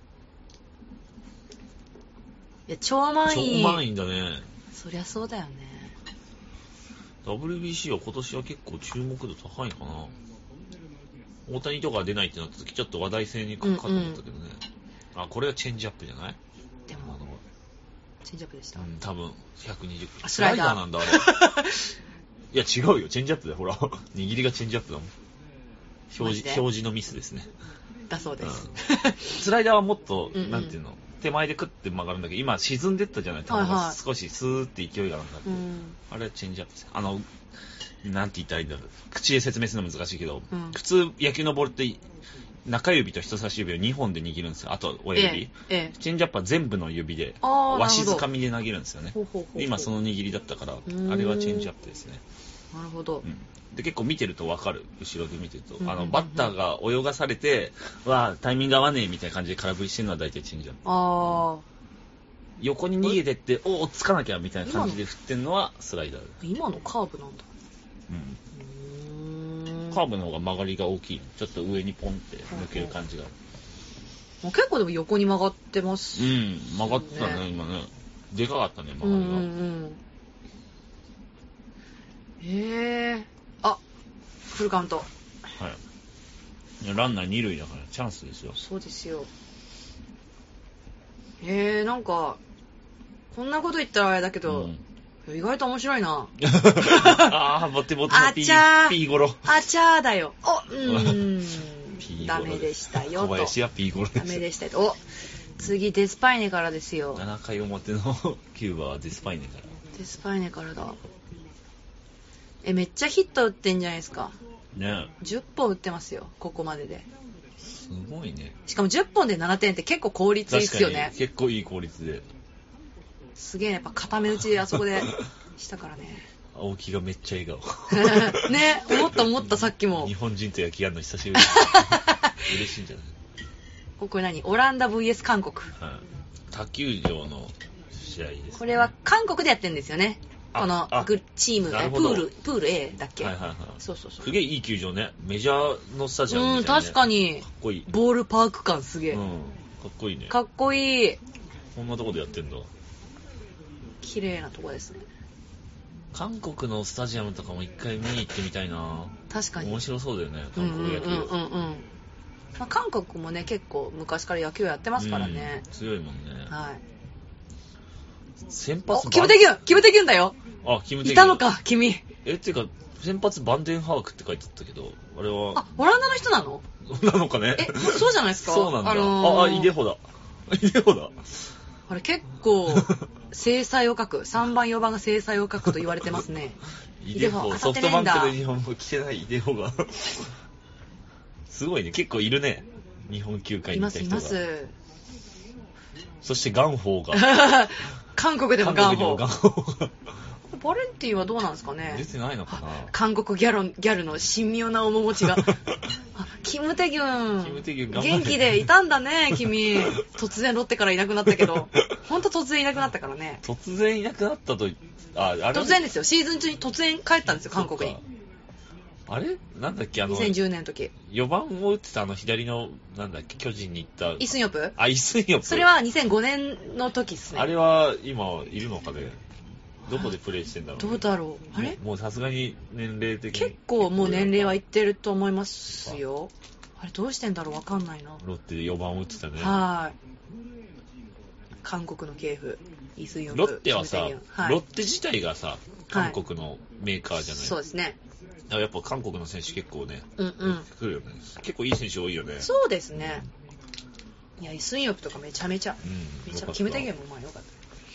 いや超満員超満員だね。 そりゃそうだよね。 ダブリュービーシー は今年は結構注目度高いかな。大谷とか出ないってなった時ちょっと話題性にかかって思ったけどね、うんうん、あこれはチェンジアップじゃない？ でもチェンジアップでした。 うん、多分ひゃくにじゅうスライダーなんだあれ。いや違うよ、チェンジアップだよ、ほら握りがチェンジアップだもん。表示表示のミスですね。 だそうです、 うん、スライダーはもっとうん、うん、なんていうの手前でクッて曲がるんだけど今沈んでったじゃない、球が少しスーって勢いがなくなって、はいはい、あれはチェンジアップです。あのなんて言ったらいいんだろう、口で説明するの難しいけど、うん、普通野球のボールって中指と人差し指をにほんで握るんですよ。あと親指、ええ、チェンジアップは全部の指でわしづかみで投げるんですよね。ほうほうほうほう。今その握りだったからあれはチェンジアップですね。 なるほど、 うん、で結構見てると分かる。後ろで見てると、うんうんうん、あのバッターが泳がされてわあタイミング合わねえみたいな感じで空振りしてるのは大体チェンジアップ。 あ横に逃げてっておおつかなきゃみたいな感じで振ってるのはスライダー。 今のカーブなんだ。 うん、うーんカーブの方が曲がりが大きい。ちょっと上にポンって抜ける感じがある。 もう結構でも横に曲がってます。 うん、曲がってたね、今ね。でかかったね、曲がりが。 うんうんうん。へえ。あ、フルカウント。 はい。ランナー二塁だからチャンスですよ。 そうですよ。へえ、なんか、こんなこと言ったらあれだけど、うん、意外と面白いな。 ああ、ボテボテのピー、ピーゴロ。 あちゃーだよ。お、うーん。ダメでしたよと。 小林はピーゴロです。 ダメでしたよ。お、次デスパイネからですよ。 ななかい表のキューバはデスパイネから。 デスパイネからだ。え、めっちゃヒット打ってんじゃないですか。 ね。 じゅっぽん打ってますよ、ここまでで。 すごいね。 しかもじゅっぽんでななてんって結構効率いいっすよね。 結構いい効率で。 すげえ、やっぱ固め打ちであそこでしたからね。 青木がめっちゃ笑顔。ね、思った思ったさっきも。 日本人と野球やるの久しぶり。嬉しいんじゃない？ これ何？オランダ ブイエス 韓国。 はい。他球場の試合です、ね。 これは韓国でやってるんですよね。このチーム、プール、プール A だっけ？ はいはいはい。 そうそうそう。 すげえいい球場ね。メジャーのスタジアムみたいな、ね。 うん、確かに。 かっこいい。 ボールパーク感すげえ。 うん。かっこいいね。 かっこいい。 こんなとこでやってんだ。 綺麗なとこですね。 韓国のスタジアムとかも一回見に行ってみたいな。 確かに。 面白そうだよね、韓国野球。うんうんうん、うん。 まあ、韓国もね、結構昔から野球やってますからね。 うん、強いもんね。 はい。 先発キムテギュンキムテギュンだよ。 あ、キムテギュン。 いたのか、君。 え、っていうか、先発バンデンハークって書いてあったけど、あれは。 あ、オランダの人なの？ なのかね。 え、そうじゃないですか？ そうなんだ。 あのー、 あ、あ、イデホだ。イデホだ。 あれ結構、精彩を書く。さんばんよんばんが精彩を書くと言われてますね。 イデホ、ソフトバンクで日本語来てないイデホが。すごいね、結構いるね。日本球界にいた人が。います、います。そしてガンホーが。 韓国でもガンホー。 ガンホーが。 バレンティンはどうなんですかね。 出てないのかな。 韓国ギャル、ギャルの神妙な面持ちが。あ、キムテギュン。 キムテギュン元気でいたんだね、君。突然ロッテからいなくなったけど。ほんと突然いなくなったからね。 突然いなくなったと、あ、あれ突然ですよ。シーズン中に突然帰ったんですよ、韓国に。 あれなんだっけ、あの、 にせんじゅうねんの時。 よばんを打ってたあの左の、なんだっけ、巨人に行った。 イスンヨプ？ あ、イスンヨプ。 それはにせんごねんの時っすね。 あれは今いるのかね。どこでプレイしてんだろう、ね、 どうだろう。あれもうさすがに年齢的に。 結構もう年齢はいってると思いますよ。あれどうしてんだろうわかんないな。 ロッテでよばんを打ってたね。 はい。韓国の系譜。イスンヨプ。 ロッテはさ、はい、ロッテ自体がさ、韓国のメーカーじゃない、はい、 そうですね。 だからやっぱ韓国の選手結構ね、 うんうん、 来るよね。結構いい選手多いよね。 そうですね。いや、イスンヨプとかめちゃめちゃ、うん、めちゃキムテギュンもまあよかった。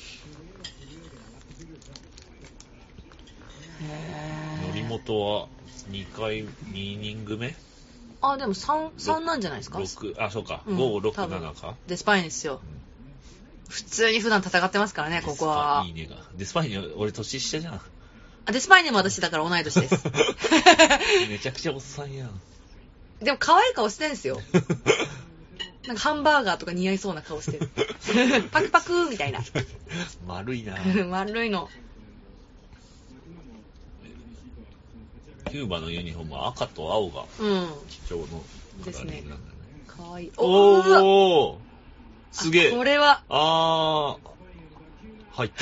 則本はにかい、にイニング目？ あ、でも 3, 3なんじゃないですか。 ろく、あ、そうか。うん、ご、ろく、ななか。 デスパイネですよ、うん。普通に普段戦ってますからね、ここは。 いいねが。デスパイネ、俺年下じゃん。 あ、デスパイネも私だから同い年です。 めちゃくちゃおっさんやん。 でも可愛い顔してるんですよ。なんかハンバーガーとか似合いそうな顔してる。パクパクみたいな。 丸いな。 丸いの。 キューバのユニフォームは赤と青が基調のカラーリングなんだね。 かわいい。 おー、すげえ。 これは。 あー。入った。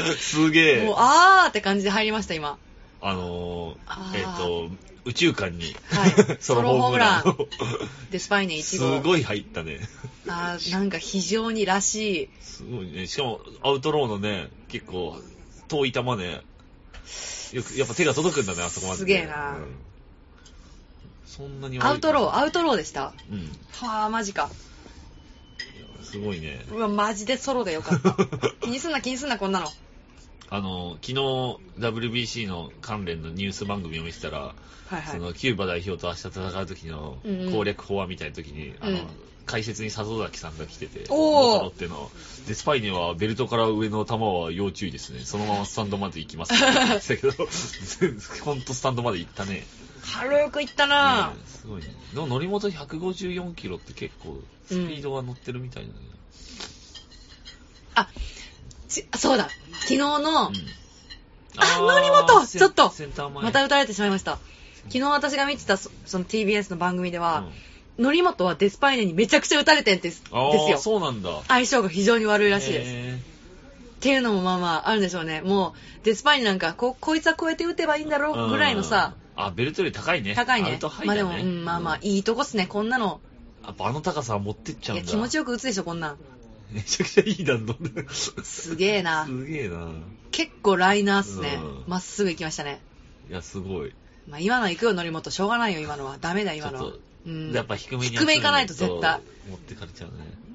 すげえ。 もう、あーって感じで入りました、今。 あのー、えっ、ー、と、宇宙間に、 はい、ソロホームラン。デスパイネいち号。 すごい入ったね。 あー、なんか非常にらしい。 すごいね。しかも、アウトローのね、結構、遠い球ね、よく、やっぱ手が届くんだね、あそこまで、ね。 すげえな、うん。 そんなにアウトロー、アウトローでした。 うん。 はぁ、マジか。 すごいね。 うわ、マジでソロでよかった。気にすんな、気にすんな、こんなの。 あの、昨日、ダブリュービーシー の関連のニュース番組を見てたら、はいはい、その、キューバ代表と明日戦う時の攻略法はみたいな時に、うん、あの、解説に里崎さんが来てて、元ロッテの、デスパイネはベルトから上の球は要注意ですね。そのままスタンドまで行きますって言ってたけど、ほんとスタンドまで行ったね。 軽く行ったな、 ね、すごいね。でも、則本ひゃくごじゅうよんキロって結構、スピードが乗ってるみたいだね。うん、 あ、ち、そうだ。昨日の、うん、あ、 則本ちょっとセンター前また打たれてしまいました。 セ昨日私が見てたそその ティービーエス の番組では、うん、則本はデスパイネにめちゃくちゃ打たれてんですですよ。 そうなんだ。 相性が非常に悪いらしいです。っていうのもまあまああるんでしょうね。もうデスパイネなんか こ, こいつはこうやって打てばいいんだろうぐらいのさ、 うん、あベルトより高いね。 高いね。 アウトハイだね。 まあでも、 うん、まあまあいいとこっすね。こんなの。 やっぱあの高さは持ってっちゃうんだ。 いや気持ちよく打つでしょこんなん。 めちゃくちゃいい弾道で。 すげえな。 すげえな。 結構ライナーっすね。ま、 うん、 っすぐ行きましたね。 いやすごい。 まあ今の行くよ則本しょうがないよ今のはダメだ今のは。 うん、やっぱ低めに低め行かないと絶対持ってかれちゃうね。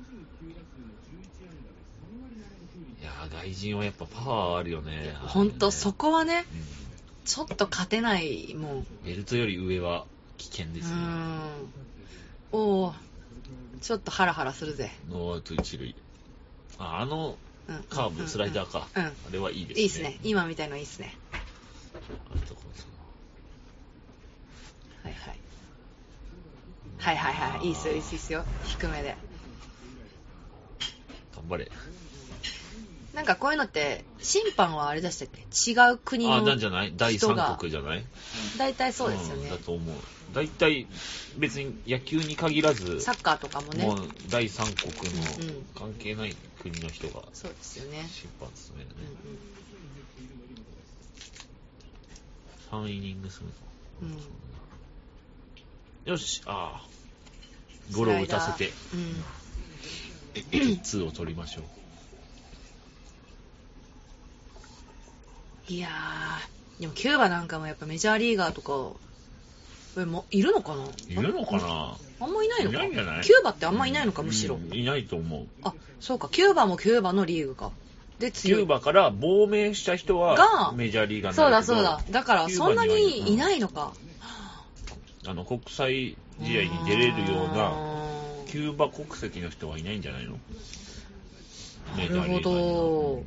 いや外人はやっぱパワーあるよね。 ほんとそこはね、 うん、 ちょっと勝てないもん。 ベルトより上は危険ですね。 うん。おお。ちょっとハラハラするぜ。 ノーアウト一塁。あ、あのカーブ、うん、スライダーか、うん。あれはいいですね。 いいですね。今みたいのいいですね。はいはい。はいはいはい。いいっすよ、いいっすよ。低めで。 頑張れ。 なんかこういうのって、審判はあれでしたっけ？違う国の人が。 あ、なんじゃない第三国じゃない？ 大体そうですよね。 うん、だと思う。大体別に野球に限らずサッカーとかもね、 もう第三国の関係ない国の人がそうですよね。 審判務めるね。さんイニングするの、うん、よし、ああゴロを打たせて、うん、ツーを取りましょう。 いやーでもキューバなんかもやっぱメジャーリーガーとかもいるのかな？ いるのかな？ あんまいないのか。 いないんじゃない？ キューバってあんまいないのか、むしろ、 うん、いないと思う。 あ、そうか、キューバもキューバのリーグか。で強い。キューバから亡命した人はメジャーリーガーになるけど。 そうだそうだ。だからそんなにいないのか。 あの国際試合に出れるようなキューバ国籍の人はいないんじゃないの？ なるほど。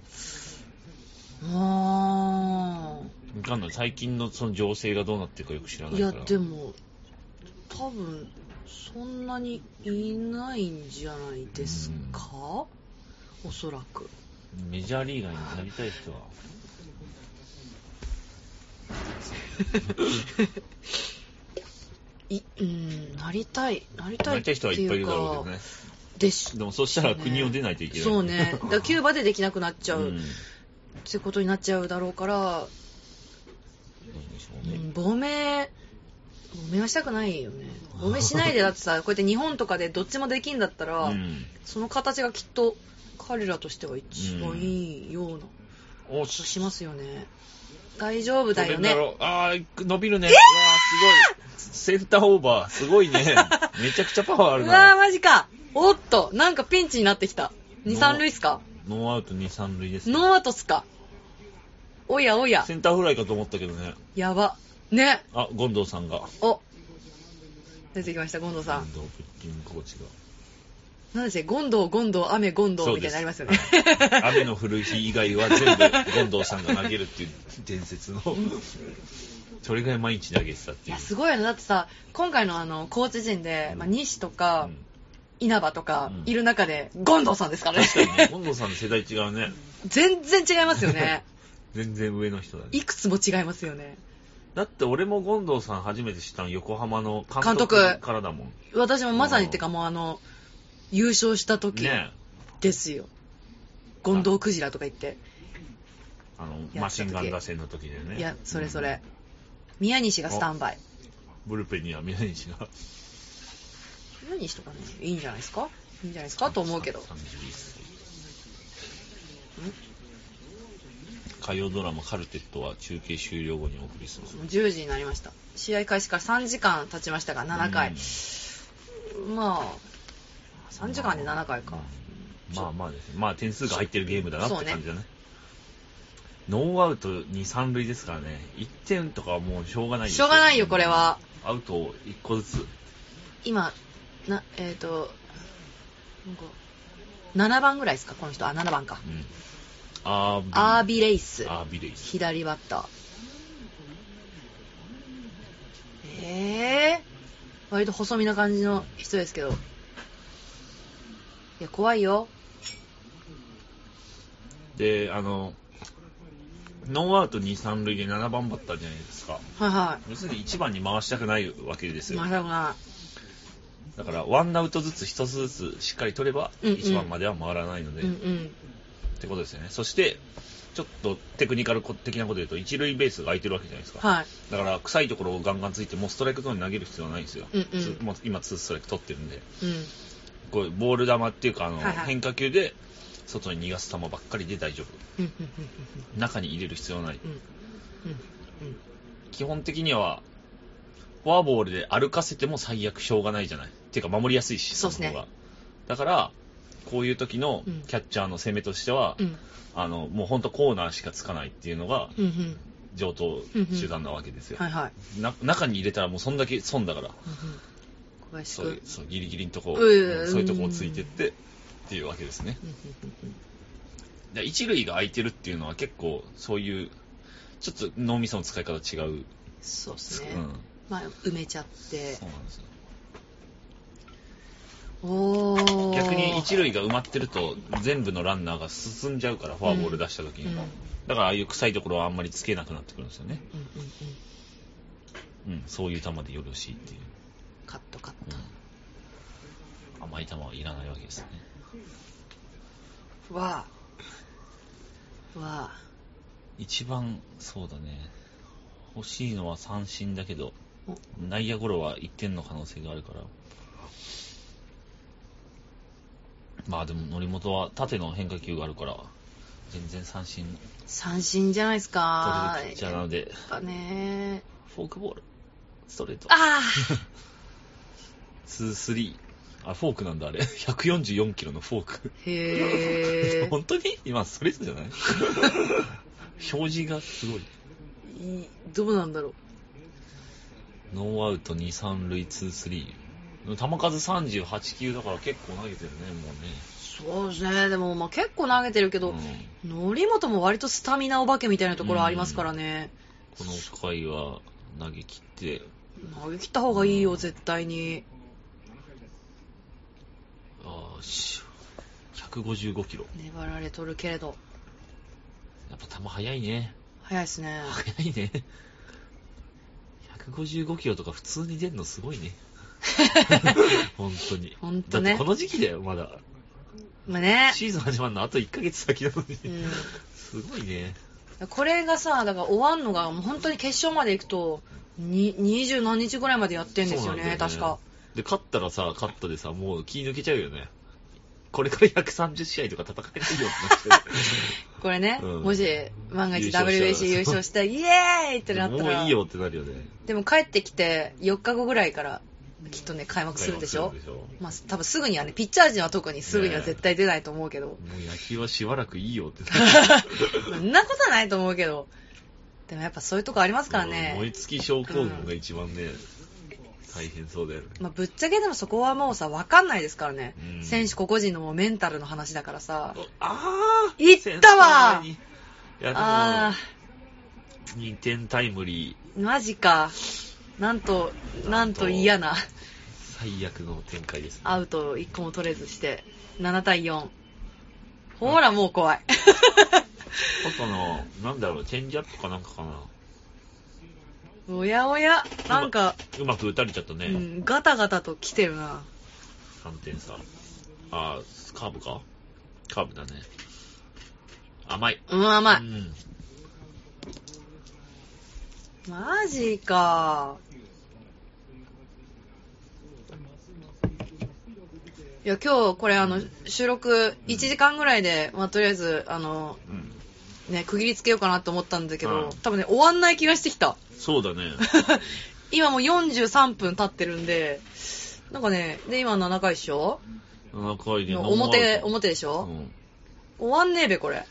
ああ。わかんない。最近のその情勢がどうなってるかよく知らないから。 いやでも多分そんなにいないんじゃないですか、うん、おそらく。 メジャーリーガーになりたい人はい、うん、なりたいなりたいっていうか、なりたい人はいっぱいいるだろうけどね。 でしでもそしたら国を出ないといけない。 そうね。だからキューバでできなくなっちゃう、うん、ってことになっちゃうだろうから、うん、亡命亡命はしたくないよね。亡命しないでだってさこうやって日本とかでどっちもできんだったら、うん、その形がきっと彼らとしては一番いいような気がしますよね。大丈夫だよね。 あー伸びるね。えー、うわーすごいセンターオーバーすごいね。めちゃくちゃパワーあるな。 うわーマジか。おっとなんかピンチになってきた。に、さん塁っすか？ ノーアウトに、さん塁です、 ね。ノーアウトっすか？おやおや。 センターフライかと思ったけどね。 やば。ね。 あ、権藤さんが。 お。出てきました、権藤さん。 権藤ピッチングコーチが。 なんでしょう、権藤、権藤、雨、権藤みたいになりますよね。 雨の降る日以外は全部権藤さんが投げるっていう伝説の。それぐらい毎日投げてたっていう。 いや、すごいよね。だってさ、今回のあの、コーチ陣で、まあ、西とか、うん稲葉とかいる中で、うん、権藤さんですからね。 確かにね、権藤さんの世代違うね。 全然違いますよね。 全然上の人だね。 いくつも違いますよね。 だって俺も権藤さん初めて知ったの横浜の監督からだもん。 私もまさにってかもうあの優勝した時ですよ。ね、権藤クジラとか言って。 あのマシンガン打線の時でね。 いやそれそれ。うん、宮西がスタンバイ。 ブルペンには宮西が。 何しとかねいいんじゃないですかいいんじゃないですかと思うけど。 さんじゅういっさい火曜ドラマカルテットは中継終了後にお送りする。 じゅうじになりました。試合開始からさんじかん経ちましたがななかい、うん、まあさんじかんでななかいか、 まあ、まあまあですね。まあ点数が入ってるゲームだなって感じだね。ねノーアウトに、さん塁ですからね。いってんとかはもうしょうがないですよ。 しょうがないよこれは。 アウトをいっこずつ今なえっ、ー、とななばんぐらいですかこの人。あななばんか、うん、 アービアービレイスアービレイス左バッター。えー、割と細身な感じの人ですけど、いや怖いよ。 であのノーアウトに、さん塁でななばんバッターじゃないですか。 はいは要するにいちばんに回したくないわけですい。 よ。 まだな。 だからワンアウトずつひとつずつしっかり取ればうんうんいちばんまでは回らないので、 うんうん。 ってことですよね。そしてちょっとテクニカル的なこと言うと一塁ベースが空いてるわけじゃないですか。 はい。 だから臭いところをガンガンついてもうストライクゾーンに投げる必要はないんですよ。 うんうんつもう今ツーストライク取ってるんで、 うん。 こうボール球っていうかあの、 はいはい変化球で外に逃がす球ばっかりで大丈夫。 うんうんうん中に入れる必要はない。 うんうんうん基本的にはフォアボールで歩かせても最悪しょうがないじゃない。っていうか守りやすいし、 そうですねの方が。だからこういう時のうんキャッチャーの攻めとしては、 うんあのもう本当コーナーしかつかないっていうのがうんうん上等手段なわけですよ。 はいはい。 な中に入れたらもうそんだけ損だから。 うんうん小林そういう君。 そうギリギリのとこ、 うーんそういうとこをついてってっていうわけですね。 うんうんうんで一塁が空いてるっていうのは結構そういうちょっと脳みその使い方違う。 そうですね。 うんまあ埋めちゃってそう。なんですよ。 おー。 逆に一塁が埋まってると全部のランナーが進んじゃうから、フォアボール出した時に、 うんうんだからああいう臭いところはあんまりつけなくなってくるんですよね。 うんうんうん。 うん、そういう球でよろしいっていう、 カットカット。 うん、甘い球はいらないわけですね。 わあ。わあ。 一番そうだね、欲しいのは三振だけどお内野ゴロはいってんの可能性があるから、まあでも則本は縦の変化球があるから全然三振三振じゃないですか。 取れるピッチャーなので、 やっぱね。 フォークボールストレートあツースリー、あフォークなんだあれひゃくよんじゅうよんキロのフォークー。へー。 本当に今ストレートじゃない表示がすごい。 いいどうなんだろう。 ノーアウトに、さん塁、ツースリー。球数さんじゅうはち球だから結構投げてるね、もうね。 そうですね。でもまあ結構投げてるけど、則本も割とスタミナお化けみたいなところありますからね。 この回は投げ切って、 投げ切った方がいいよ、絶対に。 あーしひゃくごじゅうごキロ。 粘られとるけれど。 やっぱ球速いね。 早いですね。 速いね。ひゃくごじゅうごキロとか普通に出るのすごいね。本当に。 本当ねだってこの時期だよ、まだ。 まあね。 シーズン始まるのあといっかげつ先なのに。 うんすごいね。 これがさ、だから終わんのが、もう本当に決勝まで行くと、に、二十何日ぐらいまでやってんですよね、 そうなんだよね確か。 で、勝ったらさ、勝ったでさ、もう気抜けちゃうよね。これからひゃくさんじゅっ試合とか戦えないよってなってる。 これね、 うんもし、万が一優勝したらダブリュービーシー 優勝したら、イエーイってなったら、 もういいよってなるよね。 でも帰ってきて、よっかごぐらいから、きっとね、開幕するでしょ開幕するでしょ。 まあ、多分すぐにはね、ピッチャー陣は特にすぐには絶対出ないと思うけど、 もう野球はしばらくいいよってなる。 そんなことはないと思うけど、でもやっぱそういうとこありますからね。 燃え尽き症候群が一番ね、大変そうだよね。 まあ、ぶっちゃけでもそこはもうさ、わかんないですからね。 うん選手個々人のもうメンタルの話だからさ。 あーいったわセンター前にいやあでも、にてんタイムリー、 ー、マジか。なんと、なんと嫌な最悪の展開ですね。 アウトいっこも取れずして、ななたいよん。ほら、もう怖い。 あとの、なんだろう、チェンジアップかなんかかな。 おやおや、なんか、 うまく打たれちゃったね。 うん、ガタガタと来てるな。 さんてん差。あー、カーブかカーブだね。甘い。 うん、甘い。 うん。 マジか。いや、今日、これ、あの、収録いちじかんぐらいで、まあ、とりあえず、あの、 うん。 ね、区切りつけようかなと思ったんだけど、 うん多分ね、終わんない気がしてきた。 そうだね。 今もうよんじゅうさんぷん経ってるんで、なんかね、で、今ななかいでしょななかいでノーアウト表、表でしょ、 うん。 終わんねえべ、これ。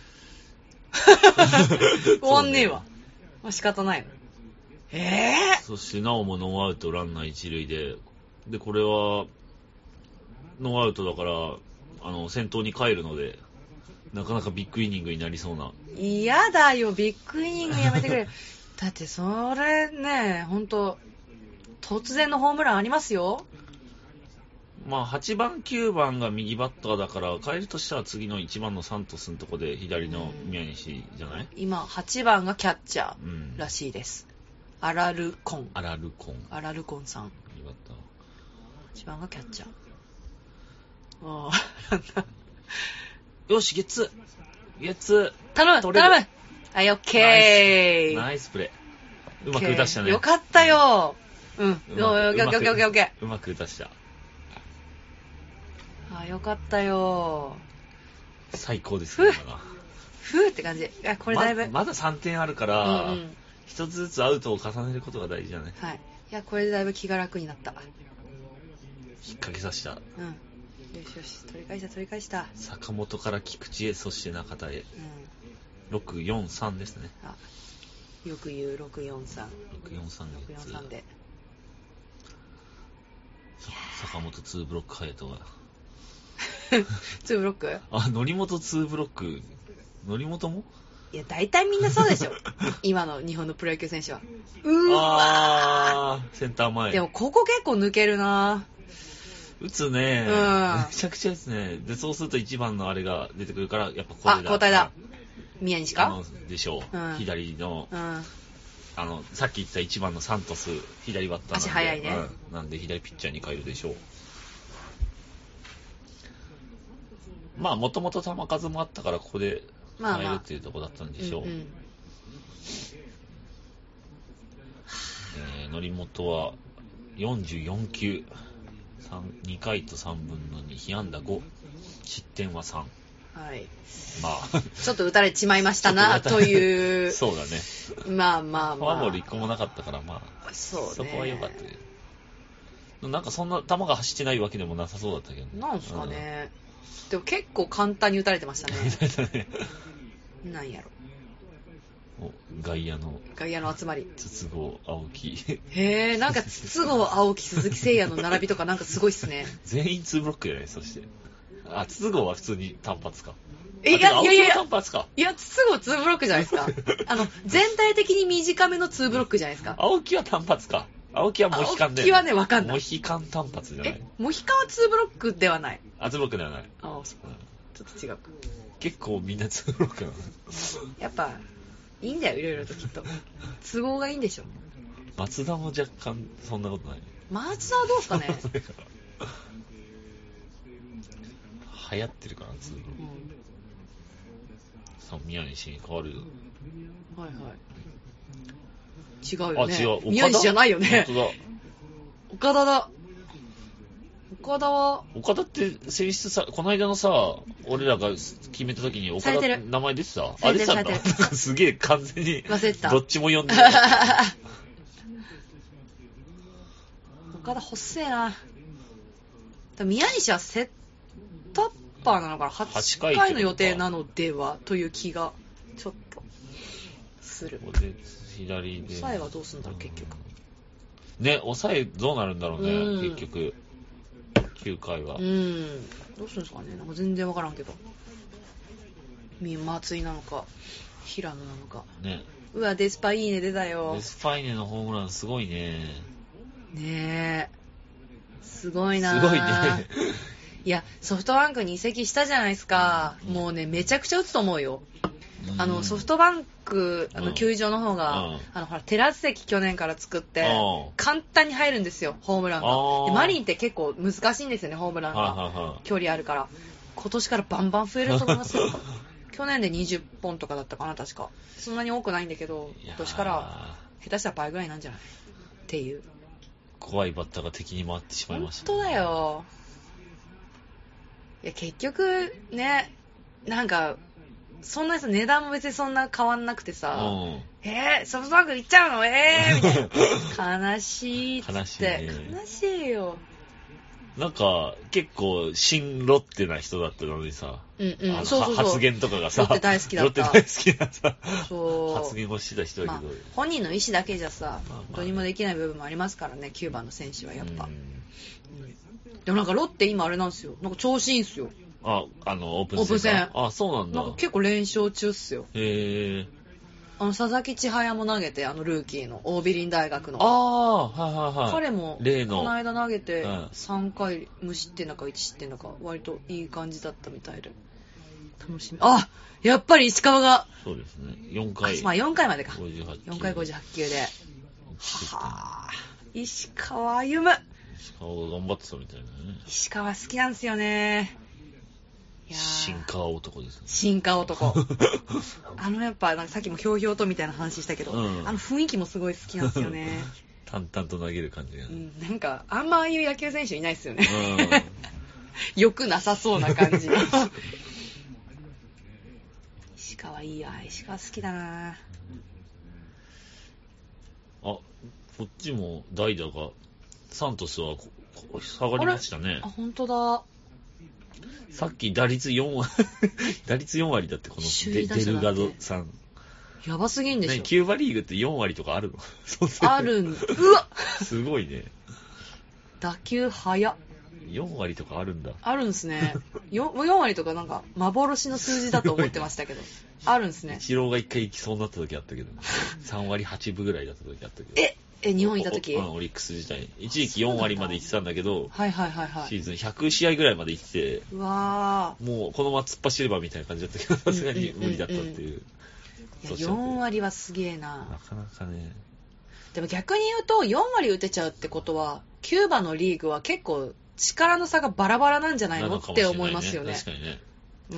終わんねえわ。まあ、仕方ないの。ええそしてなおもノーアウトランナー一塁で、で、これは、ノーアウトだから、あの、先頭に帰るので、なかなかビッグイニングになりそうな。 嫌だよ、ビッグイニングやめてくれ。だってそれね、ほんと、突然のホームランありますよ。 まあ、はちばん、きゅうばんが右バッターだから、変えるとしたら次のいちばんのサントスのとこで左の宮西じゃない？ 今、はちばんがキャッチャうんーらしいです。 アラルコン。 アラルコン。 アラルコンさん。 よかった。 はちばんがキャッチャー。ああ、なんだ。 よし、ゲッツー。ゲッツー。 頼む取れる頼むはい、オッケー。 ナイスプレー。うまく打たしたね。 よかったよ。うん。 うまくオッケーオッケーオッケーオッケうまく打たした。 ー。あ、よかったよ。 最高ですね、今の。 ふーって感じ。いや、これだいぶ。 ま, まださんてんあるから、 うんうん、 一つずつアウトを重ねることが大事じゃない。 はい。いや、これでだいぶ気が楽になった。 引っ掛けさせた。 うん。よしよし、取り返した取り返した。 坂本から菊池へ、そして中田へ。 うん。 ろくよんさんですね。 あ、よく言うろくよんさん。 ろくよんさんろくよんさんで。 坂本ツーブロック隼人が。 ツーブロック？ あ、則本ツーブロック。則本も？ いや、大体みんなそうでしょ。今の日本のプロ野球選手は。うーわー、センター前。 でもここ結構抜けるな。 打つね、 うん、 めちゃくちゃですね。で、そうするといちばんのあれが出てくるから、やっぱこれだ。 あ、交代だ。宮西か？ あのでしょう、うん、左の、 うん、 あの、さっき言ったいちばんのサントス、左バッターなんで。 足速いね、 うん。なんで左ピッチャーに変えるでしょう。まあ、もともと球数もあったから、ここで変えるっていうところだったんでしょう。まあまあ、うんうん、えー、則本はよんじゅうよんきゅう。にかいとさんぶんのに、被安打ご、失点はさん。 はい。 まあ。 ちょっと打たれちまいましたな、という。 そうだね。 まあまあまあ。 フォアボールいっこもなかったから、まあ。 そうね。 そこは良かったけど。なんかそんな球が走ってないわけでもなさそうだったけどね。 なんすかね。うん、でも結構簡単に打たれてましたね。打たれたね。なんやろ。 外野の外野の集まり、 筒香、青木。 へえ、なんか筒香、青木、鈴木誠也の並びとかなんかすごいっすね。 全員ツーブロックじゃない？そしてあ、筒香は普通に単発か。 え、いやいやいや単発か。 いや、筒香ツーブロックじゃないですか。あの全体的に短めのツーブロックじゃないですか。 青木は単発か。青木はモヒカンで、 青木はね、わかんない。 モヒカン単発じゃない。 え、モヒカンはツーブロックではない。 あ、ツーブロックではない。 ああ、そう、うん、ちょっと違う。 結構みんなツーブロックなの。 やっぱいいんだよ、いろいろときっと。都合がいいんでしょ。 松田も若干そんなことない。 松田はどうすかね。 流行ってるかな、ツーブロック。うん、さあ、宮西に変わる。 はいはい。違うよね。 あ、違う。 宮西じゃないよね。 本当だ。 岡田だ。岡田は岡田って選出さ、この間のさ、俺らが決めた時に岡田って名前出てた？あ、出てたんだ。なんかすげえ完全に忘れてた。 どっちも呼んでる。 岡田細えな。宮西はセットアッパーなのかな。はちかいの予定なのではという気がちょっとする。 ここで左で。 抑えはどうするんだろう結局。 ね、抑えどうなるんだろうね、うん、結局。きゅうかいは。 うん。どうするんですかね。なんか全然わからんけど。松井なのか、平野なのか。 ね。 うわ、デスパイーネ出たよ。 デスパイーネのホームランすごいね。 ねえ。すごいな。 すごいね。 いや、ソフトバンクに移籍したじゃないですか。うん、もうね、めちゃくちゃ打つと思うよ。うん、あの、ソフトバンク、あの、球場の方が、うん、あの、ほら、テラス席去年から作って、簡単に入るんですよ、ホームランが。で、マリンって結構難しいんですよね、ホームランが。 ははは距離あるから。今年からバンバン増えると思いますよ。去年でにじゅっぽんとかだったかな、確か。そんなに多くないんだけど、今年から下手したら倍ぐらいなんじゃないっていう。 怖いバッターが敵に回ってしまいました、 ね。本当だよ。いや、結局、ね、なんか、そんなさ、値段も別にそんな変わんなくてさ、うん、えー、ソフトバンク行っちゃうのえーみたいな。悲しいって。 悲しいね。 悲しいよ。 なんか、結構、新ロッテな人だったのにさ、 うんうん、 あのそうそうそう発言とかがさ、 ロッテ大好きだった。 ロッテ大好きなさ、 そう発言をしてた人だけど、 まあ、本人の意思だけじゃさ、まあまあ、どうにもできない部分もありますからね、きゅうばんの選手はやっぱ。うんうん、でもなんかロッテ今あれなんですよ。なんか調子いいんすよ。 あ、あの、オープン戦。 オープン戦。 あ、そうなんだ。 なんか結構連勝中っすよ。 へー。 あの、佐々木千早も投げて、あの、ルーキーの、桜美林大学の。 ああ、はいはいはい。 彼も、 例の。 この間投げて、さんかい無失点だかいち失点だか、割といい感じだったみたいで。楽しみ。あ、やっぱり石川が。 そうですね。よんかい。 まあよんかいまでか。 ごじゅうはち球。 よんかいごじゅうはち球で。 作ったの。 はぁ、石川歩夢。 石川が頑張ってたみたいなね。 石川好きなんですよね。いや新川男ですね。 新川男。あのやっぱなんかさっきもひょうひょうとみたいな話したけど、うん、あの雰囲気もすごい好きなんですよね。 淡々と投げる感じが、ね、 うん、なんかあんまああいう野球選手いないですよね。うん、よくなさそうな感じ。石川いいや、石川好きだな。 あ、こっちも代打がサントスは下がりましたね。 あ、本当だ。 さっき打率よん割打率よん割だってこの デ, デルガドさん。 やばすぎんでしょ。 キューバリーグってよん割とかあるの？ あるん。うわすごいね。 打球早っ。 よん割とかあるんだ。 あるんすね。よん割とかなんか幻の数字だと思ってましたけど。あるんすね。 イチローが一回行きそうになった時あったけど、さん割はちぶぐらいだった時あったけど。 ええ、日本いた時？ オリックス自体。一時期よん割まで行ってたんだけど、 はいはいはいはい。 シーズンひゃく試合ぐらいまで行って、 うわーもうこのまま突っ走ればみたいな感じだったけど、さすがに無理だったっていう。 いや、よん割はすげえな。 なかなかね。 でも逆に言うと、よん割打てちゃうってことは、キューバのリーグは結構力の差がバラバラなんじゃないのって思いますよね。 確かにね。 うん。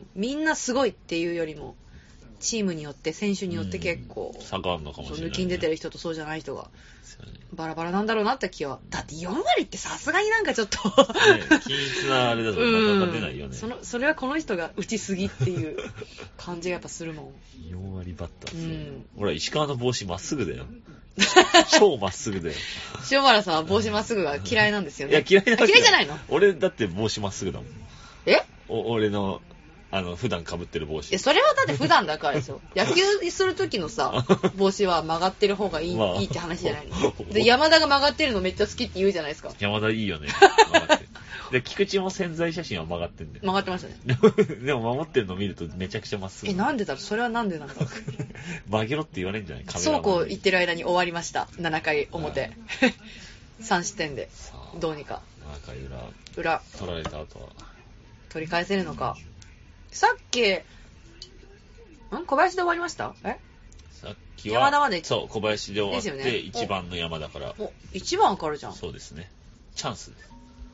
みんなすごいっていうよりも、チームによって、選手によって結構、 差があるのかもしれない、ね。 抜きん出てる人とそうじゃない人が、バラバラなんだろうなって気は。だってよん割ってさすがになんかちょっとね、均一なあれだとなかなか出ないよね。 その、それはこの人が打ちすぎっていう感じがやっぱするもん。 よん割バッター、 うん。 ほら、石川の帽子まっすぐだよ。超まっすぐだよ。 塩原さんは帽子まっすぐが嫌いなんですよね。 いや、嫌いなわけ嫌いじゃないの？ 俺だって帽子まっすぐだもん。 え？ お俺の、あの、普段被ってる帽子。 え、それはだって普段だからですよ。野球する時のさ、帽子は曲がってる方がいい、まあ、いいって話じゃないの。で、山田が曲がってるのめっちゃ好きって言うじゃないですか。 山田いいよね。曲がってで、菊池も潜在写真は曲がってんだよ。 曲がってましたね。 でも守ってるの見るとめちゃくちゃまっすぐ。 え、なんでだろう？それはなんでなんだろう？ 曲げろって言われるんじゃない？カメラそうこう言ってる間に終わりました。ななかい表。さん失点で。どうにか。 ななかい裏。 裏。 取られた後は。 取り返せるのか。さっき、ん小林で終わりました？えさっきは、 山田まで。 そう、小林で終わって、 ね、 いちばんの山田から。 お、いちばんからじゃん。 そうですね。チャンスです。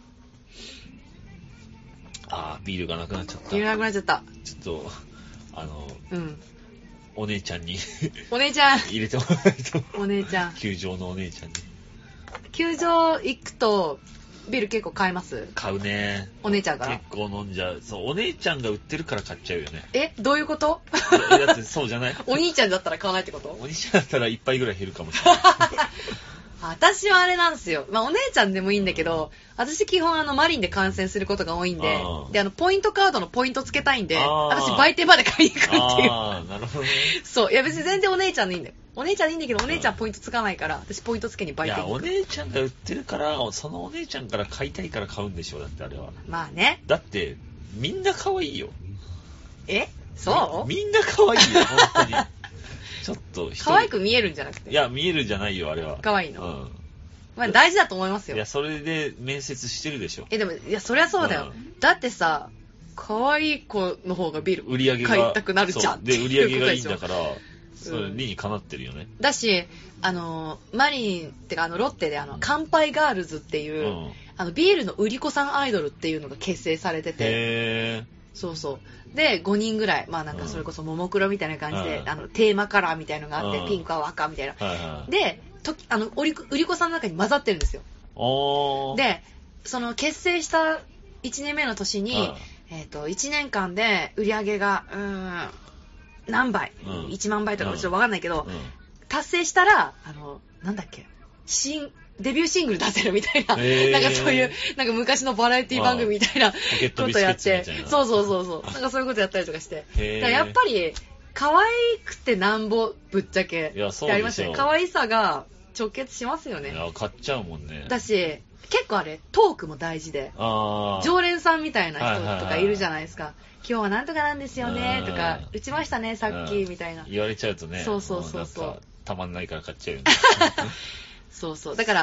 あー、ビールがなくなっちゃった。 ビールなくなっちゃった。 ちょっと、あの、 うん。 お姉ちゃんにお姉ちゃん入れてもらえると。 お姉ちゃん。 球場のお姉ちゃんに。 球場行くと、ビール結構買えます？ 買うね。 お姉ちゃんから。 結構飲んじゃう。そう、お姉ちゃんが売ってるから買っちゃうよね。 え、どういうこと？ え、だってそうじゃない？ お兄ちゃんだったら買わないってこと？ お兄ちゃんだったら一杯ぐらい減るかもしれない。 私はあれなんですよ。まあお姉ちゃんでもいいんだけど、私基本あのマリンで観戦することが多いんで、であのポイントカードのポイントつけたいんで、私売店まで買いに行くっていう。 ああ、なるほどね。 そう、いや別に全然お姉ちゃんでいいんだよ。お姉ちゃんでいいんだけど、お姉ちゃんポイントつかないから、私ポイントつけに売店に行く。 いや、お姉ちゃんが売ってるから、そのお姉ちゃんから買いたいから買うんでしょ、だってあれは。 まあね。 だって、みんな可愛いよ。 え？そう？ み、みんな可愛いよ、本当に。ちょっと、 可愛く見えるんじゃなくて。 いや、見えるじゃないよ、あれは。 可愛いの。 うん。 まあ大事だと思いますよ。 いや、それで面接してるでしょ。 え、でも、いや、そりゃそうだよ。うん、だってさ、可愛い子の方がビール売り上げが買いたくなるじゃん。 で、売り上げがいいんだから、それ理にかなってるよね。 だし、あの、マリン、ってか、あの、ロッテで、あの、乾杯ガールズっていう、うん、あの、ビールの売り子さんアイドルっていうのが結成されてて、 へー。 そうそう。で、ごにんぐらい、まあなんかそれこそももクロみたいな感じで、うん、あの、テーマカラーみたいのがあって、うん、ピンクは赤みたいな。はいはい、で、とあの、売り子さんの中に混ざってるんですよ。で、その結成したいちねんめの年に、えっと、いちねんかんで売り上げが、うーん、何倍、うん、いちまんばいとかちょっとわかんないけど、うん、達成したら、あの、なんだっけ、新、デビューシングル出せるみたいな、なんかそういう、なんか昔のバラエティ番組みたいなことやって、そうそうそうそう、なんかそういうことやったりとかして、だからやっぱり、可愛くてなんぼぶっちゃけやりましたね。可愛さが直結しますよね。 いや、買っちゃうもんね。 だし、結構あれ、トークも大事で、常連さんみたいな人とかいるじゃないですか。はいはいはい、今日はなんとかなんですよねとか、打ちましたね、さっきみたいな。 言われちゃうとね。 そうそうそうそう。 たまんないから買っちゃうよね。 そうそう。だから、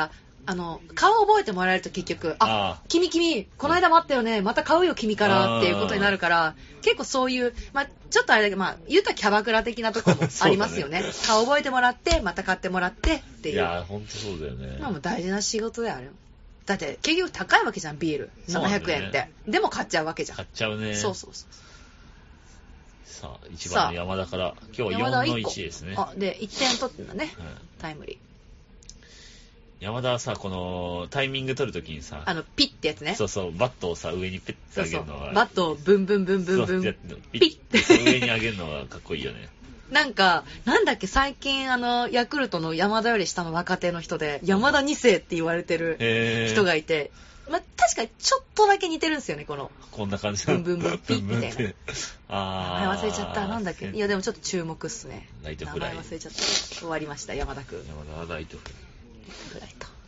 あの、顔覚えてもらえると結局、あ、 あ君君、この間もあったよね、また買うよ君からっていうことになるから、結構そういう、まあちょっとあれだけど、まあ言うたらキャバクラ的なところもありますよね。ね顔覚えてもらって、また買ってもらってっていう。 いやー、ほんとそうだよね。 まあもう大事な仕事だよ、あれ。だって結局高いわけじゃん、ビール。ななひゃくえんって。ね、でも買っちゃうわけじゃん。 買っちゃうね。 そうそうそう。 さあ、一番の山田から、今日はよんのいちですね。 あ、で、いってん取ってんだね。うん、タイムリー。 山田はさ、このタイミング取るときにさ、 あの、ピッってやつね。 そうそう、バットをさ、上にペッて上げるのが。そうそうバットをブンブンブンブンブン。 ピッて上に上げるのがかっこいいよね。 なんか、なんだっけ、最近、あの、ヤクルトの山田より下の若手の人で、山田に世って言われてる人がいて、まあ、確かにちょっとだけ似てるんですよね、この。 こんな感じブンブンブンピッみたいな。 あ名前忘れちゃった。なんだっけ。いや、でもちょっと注目っすね。 ライトフライ。 名前忘れちゃった。終わりました、山田くん。 山田はライトフライ。 フライト。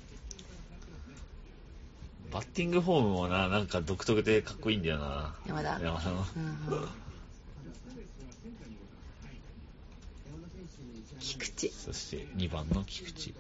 バッティングフォームもな、なんか独特でかっこいいんだよな。 山田。 山田の。 うんうん、菊池。 そしてにばんの菊池。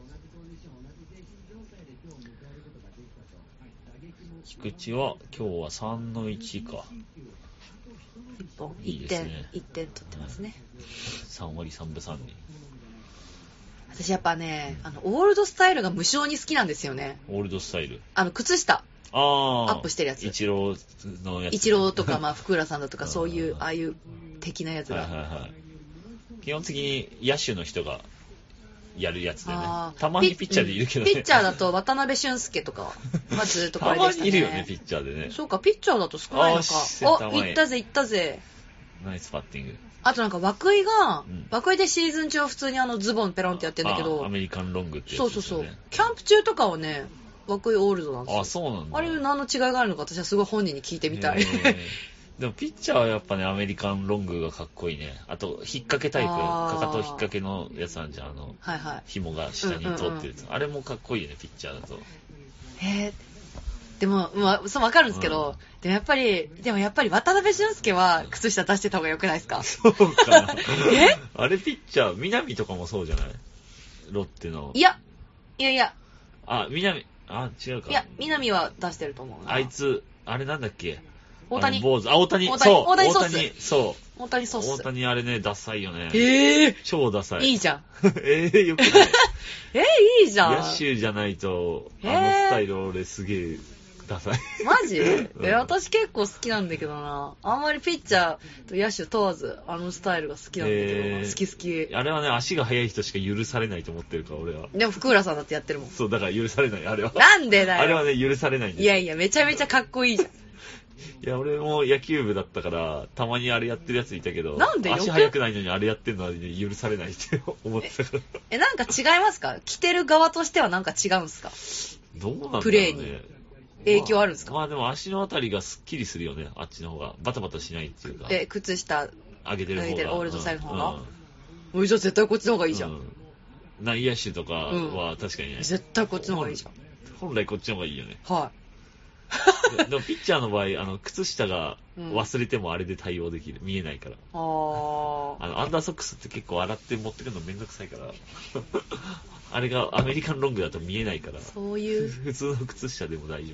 菊池は今日はさんのいちか。 いっぽん。いってん。いってん取ってますね。 さんわりさんぶさんりん。 私やっぱね、あの、オールドスタイルが無性に好きなんですよね。 オールドスタイル。 あの、靴下。 ああ。 アップしてるやつ。 イチローのやつ。 イチローとか、まあ、福浦さんだとか、そういう、ああいう的なやつが。 はいはいはい。基本的に野手の人がやるやつだよね。たまにピッチャーでいるけどね。 ピッチャーだと渡辺俊介とかはずっとこれでしたね。 たまにいるよね、ピッチャーでね。 そうか、ピッチャーだと少ないのか。お、行ったぜ行ったぜ。 ナイスパッティング。 あとなんか涌井が、涌井でシーズン中普通にあのズボンペロンってやってるんだけど、 アメリカンロングってやつ、 ね、そうそうそう。キャンプ中とかはね、涌井オールドなんですよ。 あ、そうなんだ。 あれ何の違いがあるのか私はすごい本人に聞いてみたい。 でもピッチャーはやっぱね、アメリカンロングがかっこいいね。あと、引っ掛けタイプ、かかと引っ掛けのやつなんじゃん、あの、 はいはい、 紐が下に通ってるやつ、うんうんうん。あれもかっこいいよね、ピッチャーだと。 へー。でも、まあ、そう、わかるんですけど、うん、でもやっぱり、でもやっぱり渡辺俊介は靴下出してた方が良くないですか？ そうかな。え？あれピッチャー、南とかもそうじゃない？ロッテの。 いや、いやいや。 あ、南、あ、違うか。 いや、南は出してると思うな。 あいつ、あれなんだっけ？ 大谷。 坊主。あ、大谷。 大谷。そう。 大谷ソース。 大谷、そう。 大谷ソース。 大谷あれね、ダサいよね。 えー、 超ダサい。 いいじゃん。 えー、よくない。 えー、いいじゃん。 野手じゃないと、あのスタイル俺すげえダサい。 マジ？え、私結構好きなんだけどな。あんまりピッチャーと野手問わず、あのスタイルが好きなんだけどな。えー、好き好き。 あれはね、足が速い人しか許されないと思ってるから、俺は。 でも福浦さんだってやってるもん。 そう、だから許されない、あれは。 なんでだよ。 あれはね、許されないんだよ。 いやいや、めちゃめちゃかっこいいじゃん。 いや、俺も野球部だったから、たまにあれやってるやついたけど、 なんでよく足速くないのにあれやってるのは、ね、許されないって思ってたから。 え、なんか違いますか？着てる側としてはなんか違うんすか？ どうなんだろうね。 プレーに影響あるんですか？ まあ、まあでも足のあたりがスッキリするよね、あっちの方が。バタバタしないっていうか。 え、靴下上げてる方が。 上げてるオールドサイズの方が、うんうん、じゃあ絶対こっちの方がいいじゃん。うん、 内野手とかは確かにね、うん、 絶対こっちの方がいいじゃん。 本来こっちの方がいいよね。 はい。 でもピッチャーの場合、あの、靴下が忘れてもあれで対応できる。見えないから。 あー。 あの、アンダーソックスって結構洗って持ってくるのめんどくさいから。あれがアメリカンロングだと見えないから。 そういう。 普通の靴下でも大丈夫っていう。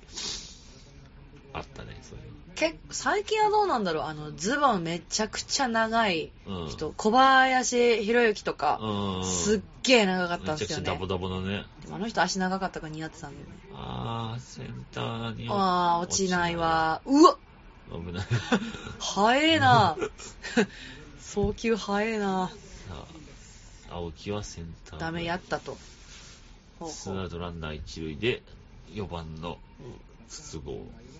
あったね、そういう。 結構、最近はどうなんだろう。あの、ズボンめちゃくちゃ長い人。うん、小林博之とか、うん、すっげえ長かったんですよね。 めちゃくちゃダボダボのね。 でもあの人足長かったから似合ってたんだよね。 あー、センターに。 あー、落ちないわ。うわっ危ない。 早えな送球早えな。さあ、青木はセンター。 ダメやったと。 ほうほう、ツーアウトランナー一塁で、よばんの筒香。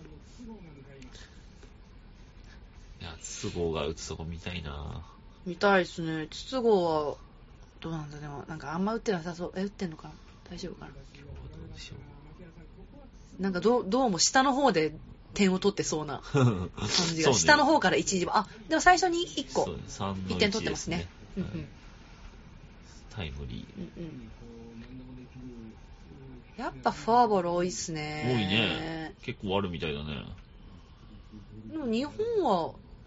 いや、筒香が打つとこ見たいな。 見たいっすね。筒香は、どうなんだ、でも、なんかあんま打ってなさそう。え、打ってんのかな？大丈夫かな？今日はどうでしょう。なんかどう、どうも下の方で点を取ってそうな感じが。ね、下の方から一時あ、でも最初にいっこ、いってん取ってますね。うんうん、 タイムリー。うんうん、 やっぱフォアボール多いっすね。 多いね。結構あるみたいだね。 でも日本は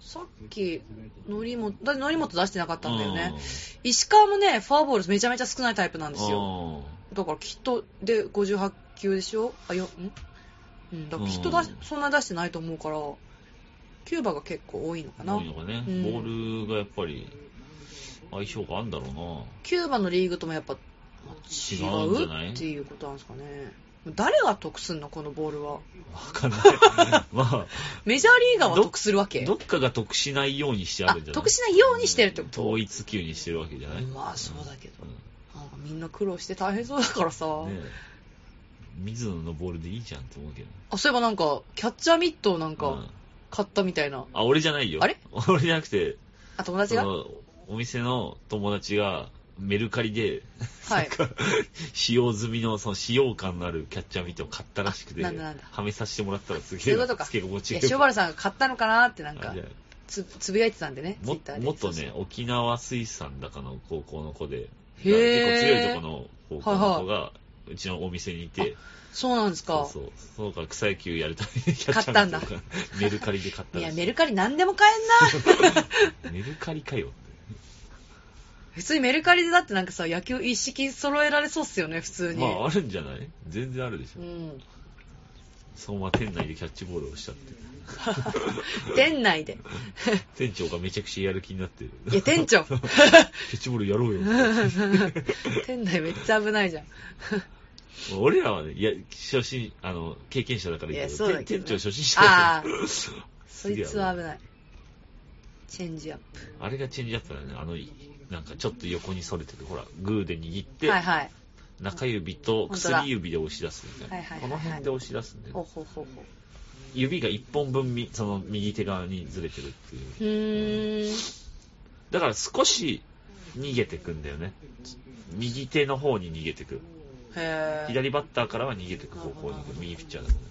さっき、則本、だって則本出してなかったんだよねうん。 石川もね、フォアボールめちゃめちゃ少ないタイプなんですよ。だからきっと、で、ごじゅうはちきゅうでしょあ、よ、んうん、だからきっとだし、 うんそんな出してないと思うから、キューバが結構多いのかな。 多いのがね、 うんボールがやっぱり相性があるんだろうな。 キューバのリーグともやっぱ違違うんじゃなういっていうことなんですかね。誰が得すんのこのボールは。 わかんない。まあ、 メジャーリーガーは得するわけ？ どっかが得しないようにしてああるんじゃない？ 得しないようにしてるってこと？ 統一球にしてるわけじゃない？ まあそうだけど、 うんなんかみんな苦労して大変そうだからさ、 ねえ、水野のボールでいいじゃんって思うけど。 あ、そういえばなんかキャッチャーミットをなんかうん買ったみたいな。 あ、俺じゃないよ。 あれ俺じゃなくて、 あ、友達が？ そのお店の友達がメルカリで、 はい。 使用済みのその使用感のあるキャッチャーミットを買ったらしくて、 あなんだなんだはめさせてもらったらすげえそういうことか。 つけ心地いや、 が塩原さんが買ったのかなってなんかあじゃあつつぶやいてたんでね、ツイもッターで。 もっとねそうそう、 沖縄水産だかの高校の子で、 へー結構強いとこの高校の子が、うちのお店にいて、 そうなんですか。 そうそう、そうか草野球やるためにキャッチャーミット買ったんだとかメルカリで買ったらしいや、メルカリ何でも買えんな。 メルカリかよ。 普通にメルカリでだってなんかさ、野球一式揃えられそうっすよね、普通に。 まああるんじゃない？全然あるでしょ。 うん。 そのまま店内でキャッチボールをしたって。 店内で。 店長がめちゃくちゃやる気になってる。 いや、店長。 キャッチボールやろうよ。 店内めっちゃ危ないじゃん。 俺らはね、いや、初心、あの、経験者だからいいけど、 いやそうだけどね店長初心者だから。 ああ、そいつは危ない。チェンジアッあれがチェンジアップだね。あの、なんかちょっと横に反れてる。ほら、グーで握っプ。 て、 はいはい。 中指と薬指で押し出すみたいな。 はいはいはいはいこの辺で押し出すんで、 ほうほうほうほう。 指が一本分み、その右手側にずれてるっていう。 うーん。 だから少し逃げてくんだよね。右手の方に逃げてく。 へー。 左バッターからは逃げてく方向に行く。右ピッチャーだもんね。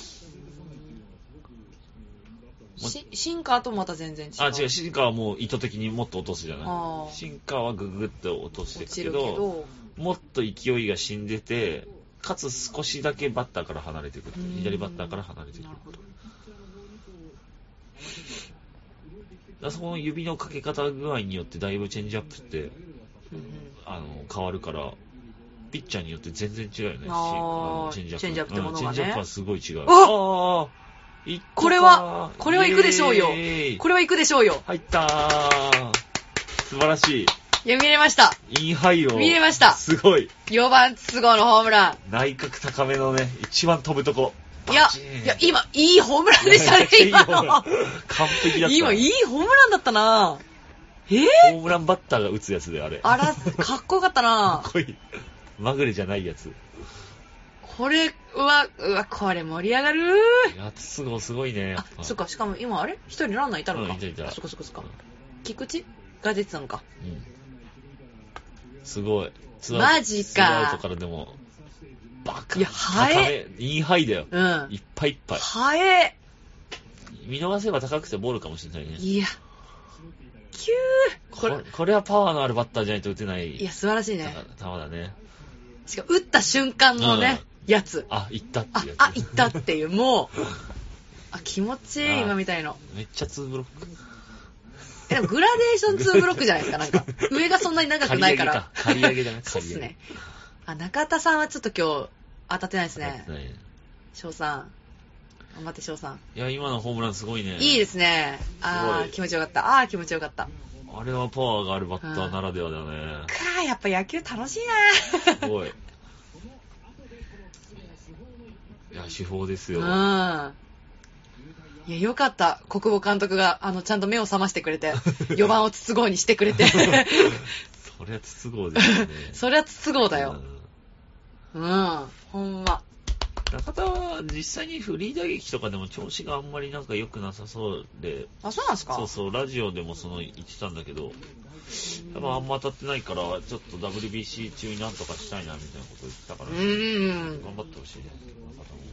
シシンカーとまた全然違う。 あ、違う、シンカーはもう意図的にもっと落とすじゃあない。 ーシンカーはググッと落としていく落ちるけど、 けど。 もっと勢いが死んでて、かつ少しだけバッターから離れていくっていう。 うん左バッターから離れていく。 なるほど。 だからその指のかけ方具合によってだいぶチェンジアップってうんうんあの変わるから、ピッチャーによって全然違うよね。しあーのチェンジアップ。 チェンジアップってものがねうんチェンジアップはすごい違う。 ああーいったかこれはこれは行くでしょうよイエーイこれは行くでしょうよ。 入ったー。素晴らしい。 いや、見れました。 インハイを。 見れましたすごい。 よんばん筒香のホームラ内角高めのね、一番飛ぶとこ。 ン。いやバチーン、 いや、今、いいホームランでしたね、 いい今ホームランの。 完璧だった。 今、いいホームランだったなえぇ、 ホームランバッターが打つやつであれ。 あら、かっこよかったなかっこいい。まぐれじゃないやつ。 これは、うわ、これ盛り上がるいや、筒香すごいね。やっあ、 ぱそっか、しかも今、あれ一人ランナーいたのか。 うんいたいたあそっかそっかそっか。菊池が出てたのか。 うん。すごい。ツーアウトマジかツーアウトからでも、バカ。 いや早え高めインハイだよ。 うん。 いっぱいいっぱい。 はえ見逃せば高くてボールかもしれないね。 いや、キューこれこれ、、これはパワーのあるバッターじゃないと打てない。 いや、素晴らしいね。 球だね。 しかも、打った瞬間のね、やつ。 あ、行ったってあいうやつ。、 あ、行ったっていう、もう、あ、気持ちいい、 あ今みたいの。 めっちゃツーブロック。 え、でもグラデーションツーブロックじゃないですか、なんか。上がそんなに長くないから。 刈り上げだね、 そうっす刈り上げ。 ね。あ、中田さんはちょっと今日、当たってないですね。 ね翔さん。頑張って翔さん。 いや、今のホームランすごいね。 いいですね。あー、 すごい気持ちよかった。あー、気持ちよかった。 あれはパワーがあるバッターならではだね。 かー、やっぱ野球楽しいすごい。いや、手法ですよ。 なうん。いや、よかった。国母監督が、あの、ちゃんと目を覚ましてくれて、よばんを筒香にしてくれて。 そりゃ筒香ですよね。 そりゃ筒香だよ。 うんうん。ほんま。 中田は実際にフリー打撃とかでも調子があんまりなんか良くなさそうで、 あ、そうなんすか？ そうそう、ラジオでもその言ってたんだけど、多分あんま当たってないから、ちょっと ダブリュービーシー 中になんとかしたいなみたいなこと言ってたから、 うーん。 頑張ってほしいね、中田も。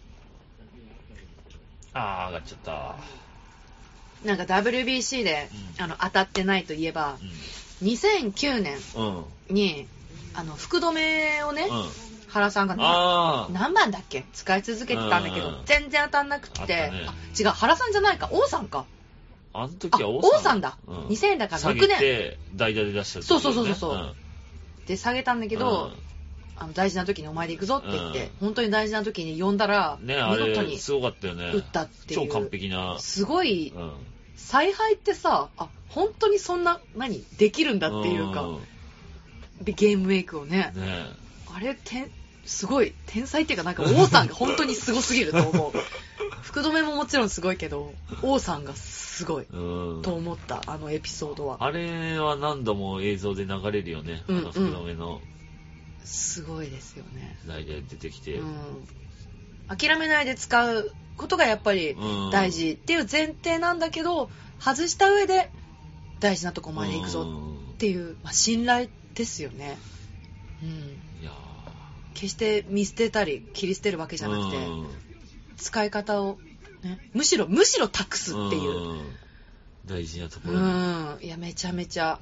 あー、上がっちゃった。 なんか ダブリュービーシー で、 うんあの、当たってないといえば、 うにせんきゅうねん。うん。 んに、あの、福留をね、 うん。 原さんが、 あー。 何番だっけ使い続けてたんだけどうん、 全然当たんなくあったて、 ねあ、違う、原さんじゃないか、王さんか。 あの時はあ王さん。 王さんだ。 うん、 にせんえんだから下ろくねん。 げて、代打で出した時だよね。 そうそうそうそううんで、下げたんだけど、 うんあの大事な時にお前で行くぞって言って、 うん本当に大事な時に呼んだら、 ね、あれ、 見事にすごかったよね。 打ったっていう。 超完璧な。 すごい、 うん。 采配ってさ、あ、本当にそんな、何できるんだっていうか、 んでゲームメイクをね。 ねあれ、てすごい、天才っていうか、なんか王さんが本当にすごすぎると思う。福留ももちろんすごいけど、王さんがすごいうん。 と思った、あのエピソードは。 あれは何度も映像で流れるよね。 うんあの福留のすごいですよね。 代で出てきて。 うん。諦めないで使うことがやっぱりうん大事っていう前提なんだけど、外した上で大事なとこまで行くぞっていう、まあ、信頼ですよね。うん。 いや決して見捨てたり切り捨てるわけじゃなくて、 うん使い方を、ね、むしろむしろ託すっていう、 うん大事なとこうろに。 ん、いやめちゃめちゃ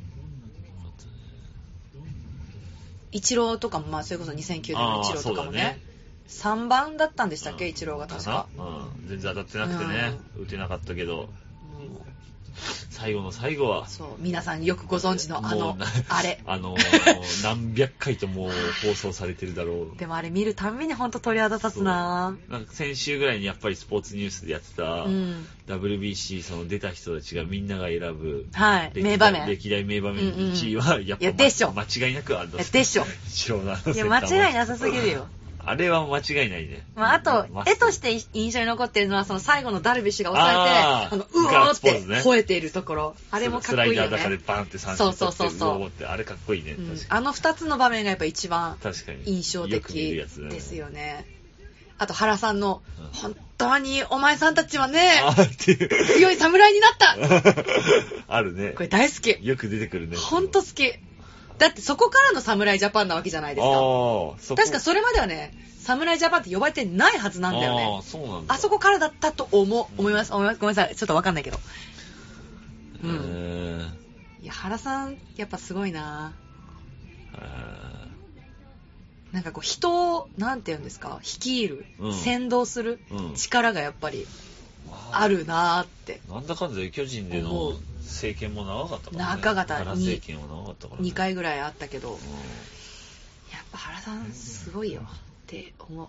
イチローとかも、まあそれこそにせんきゅうねんのイチローとかもね、 あーそうだねさんばんだったんでしたっけ、イチローが確か、 かなうん、全然当たってなくてね、打てなかったけど、最後の最後は、 そう皆さんよくご存知のあのもうなあれあのー、何百回ともう放送されてるだろう。 でもあれ見るたんびに本当鳥肌立つななんか先週ぐらいにやっぱりスポーツニュースでやってた、 うんダブリュービーシー その出た人たちがみんなが選ぶ、 はい歴代名場面歴代名場面いちいはやっぱ、 いやでしょ間違いなくあんだえでしょ一郎のあのいや間違いなさすぎるよ。 あれは間違いないね。 まあ、あとマスト絵として印象に残ってるのはその最後のダルビッシュが押されてあーあのうおーってガッツポーズね吠えているところ、あれもかっこいいよスライダーだかでね、 バーンって三振取ってそうそうそうそううおーってあれかっこいいね。 うん確かに。 あのふたつの場面がやっぱ一番確かに印象よく見る的やつだねですよね。あと原さんの、 うん本当にお前さんたちはねあーっていう強い侍になったあるねこれ大好き、 よく出てくるね。 本当好きだってそこからの侍ジャパンなわけじゃないですか。 あーそこ確かそれまではね侍ジャパンって呼ばれてないはずなんだよあねーそうなんだ。 あそこからだったと思う思います思いますごめんなさいちょっとわかんないけど、うん、 へーいや原さんやっぱすごいな。 へなんかこう人をなんて言うんですか率いる、 うん先導するうん力がやっぱりーあるなーって。 なんだかんだで巨人で思うの政権も長かったからね。 長かった原政権は長かったからね。 にかいぐらいあったけど、 うんやっぱ原さんすごいよって思う、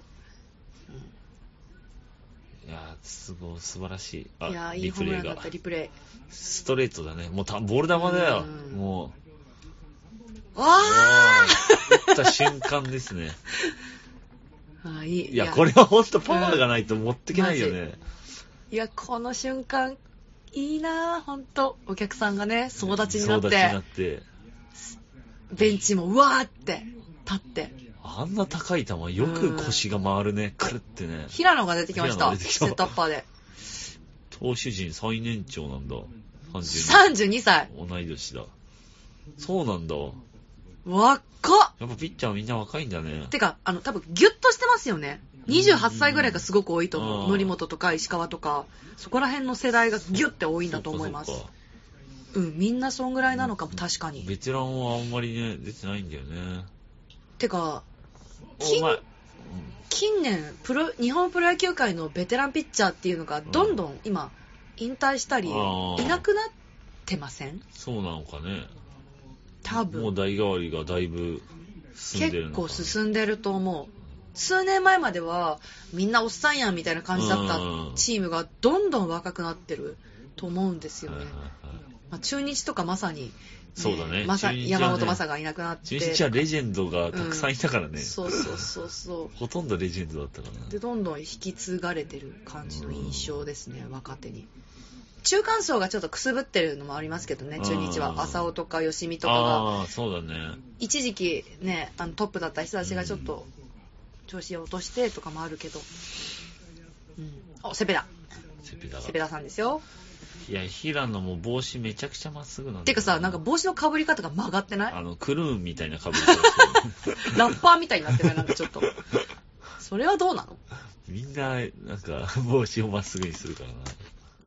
いやー、すごい、素晴らしい。あ、 いやーいいリプレイがホームランだった。リプレストレートだね。もうたボール球だよ。 うんもイわう。 あ打った瞬間ですね。 あーいいいや、これはほんとパワーがないと持ってけないよね。 いやこの瞬間いいなーほんとお客さんがね総立ちになっ総立ちになてって。 ベンチもうわーって立ってあんな高い球、よく腰が回るね。くるってね。 平野が出てきました平野が出てきたセットアッパーで投手陣最年長なんだ。さんじゅうに。 さんじゅうにさい同い年だ。そうなんだ。 若っやっぱピッチャーみんな若いんだね。 てかあの多分ギュッとしてますよね。にじゅうはっさいぐらいがすごく多いと思う。 うん則本とか石川とかそこら辺の世代がギュッて多いんだと思います。 そうかうんみんなそんぐらいなのかも確かに。 ベテランはあんまりね、出てないんだよね。 てかお近前、 近年プロ日本プロ野球界のベテランピッチャーっていうのがどんどん今引退したりあーいなくなってません？ そうなのかね。 多分もう代替わりがだいぶ進んでるのか。 結構進んでると思う。数年前まではみんなおっさんやんみたいな感じだったチームがどんどん若くなってると思うんですよね。 はいはいはいまあ、中日とかまさに、ね、 そうだねまさ中日はね山本昌がいなくなって中日はレジェンドがたくさんいたからね。 そうそうそうそほとんどレジェンドだったからうでどんどん引き継がれてる感じの印象ですね、若手に。中間層がちょっとくすぶってるのもありますけどね、中日はうん浅尾とか吉見とかがああ、そうだね。 一時期ねあのトップだった人たちがちょっと調子を落としてとかもあるけど、うん、おセペダセペダがセペダさんですよ。 いや、平野も帽子めちゃくちゃまっすぐなんだよ。 てかさなんか帽子のかぶり方が曲がってない？ あの、クルーンみたいな被り方してるラッパーみたいになってないなんかちょっとそれはどうなの？ みんな、なんか、帽子をまっすぐにするからな。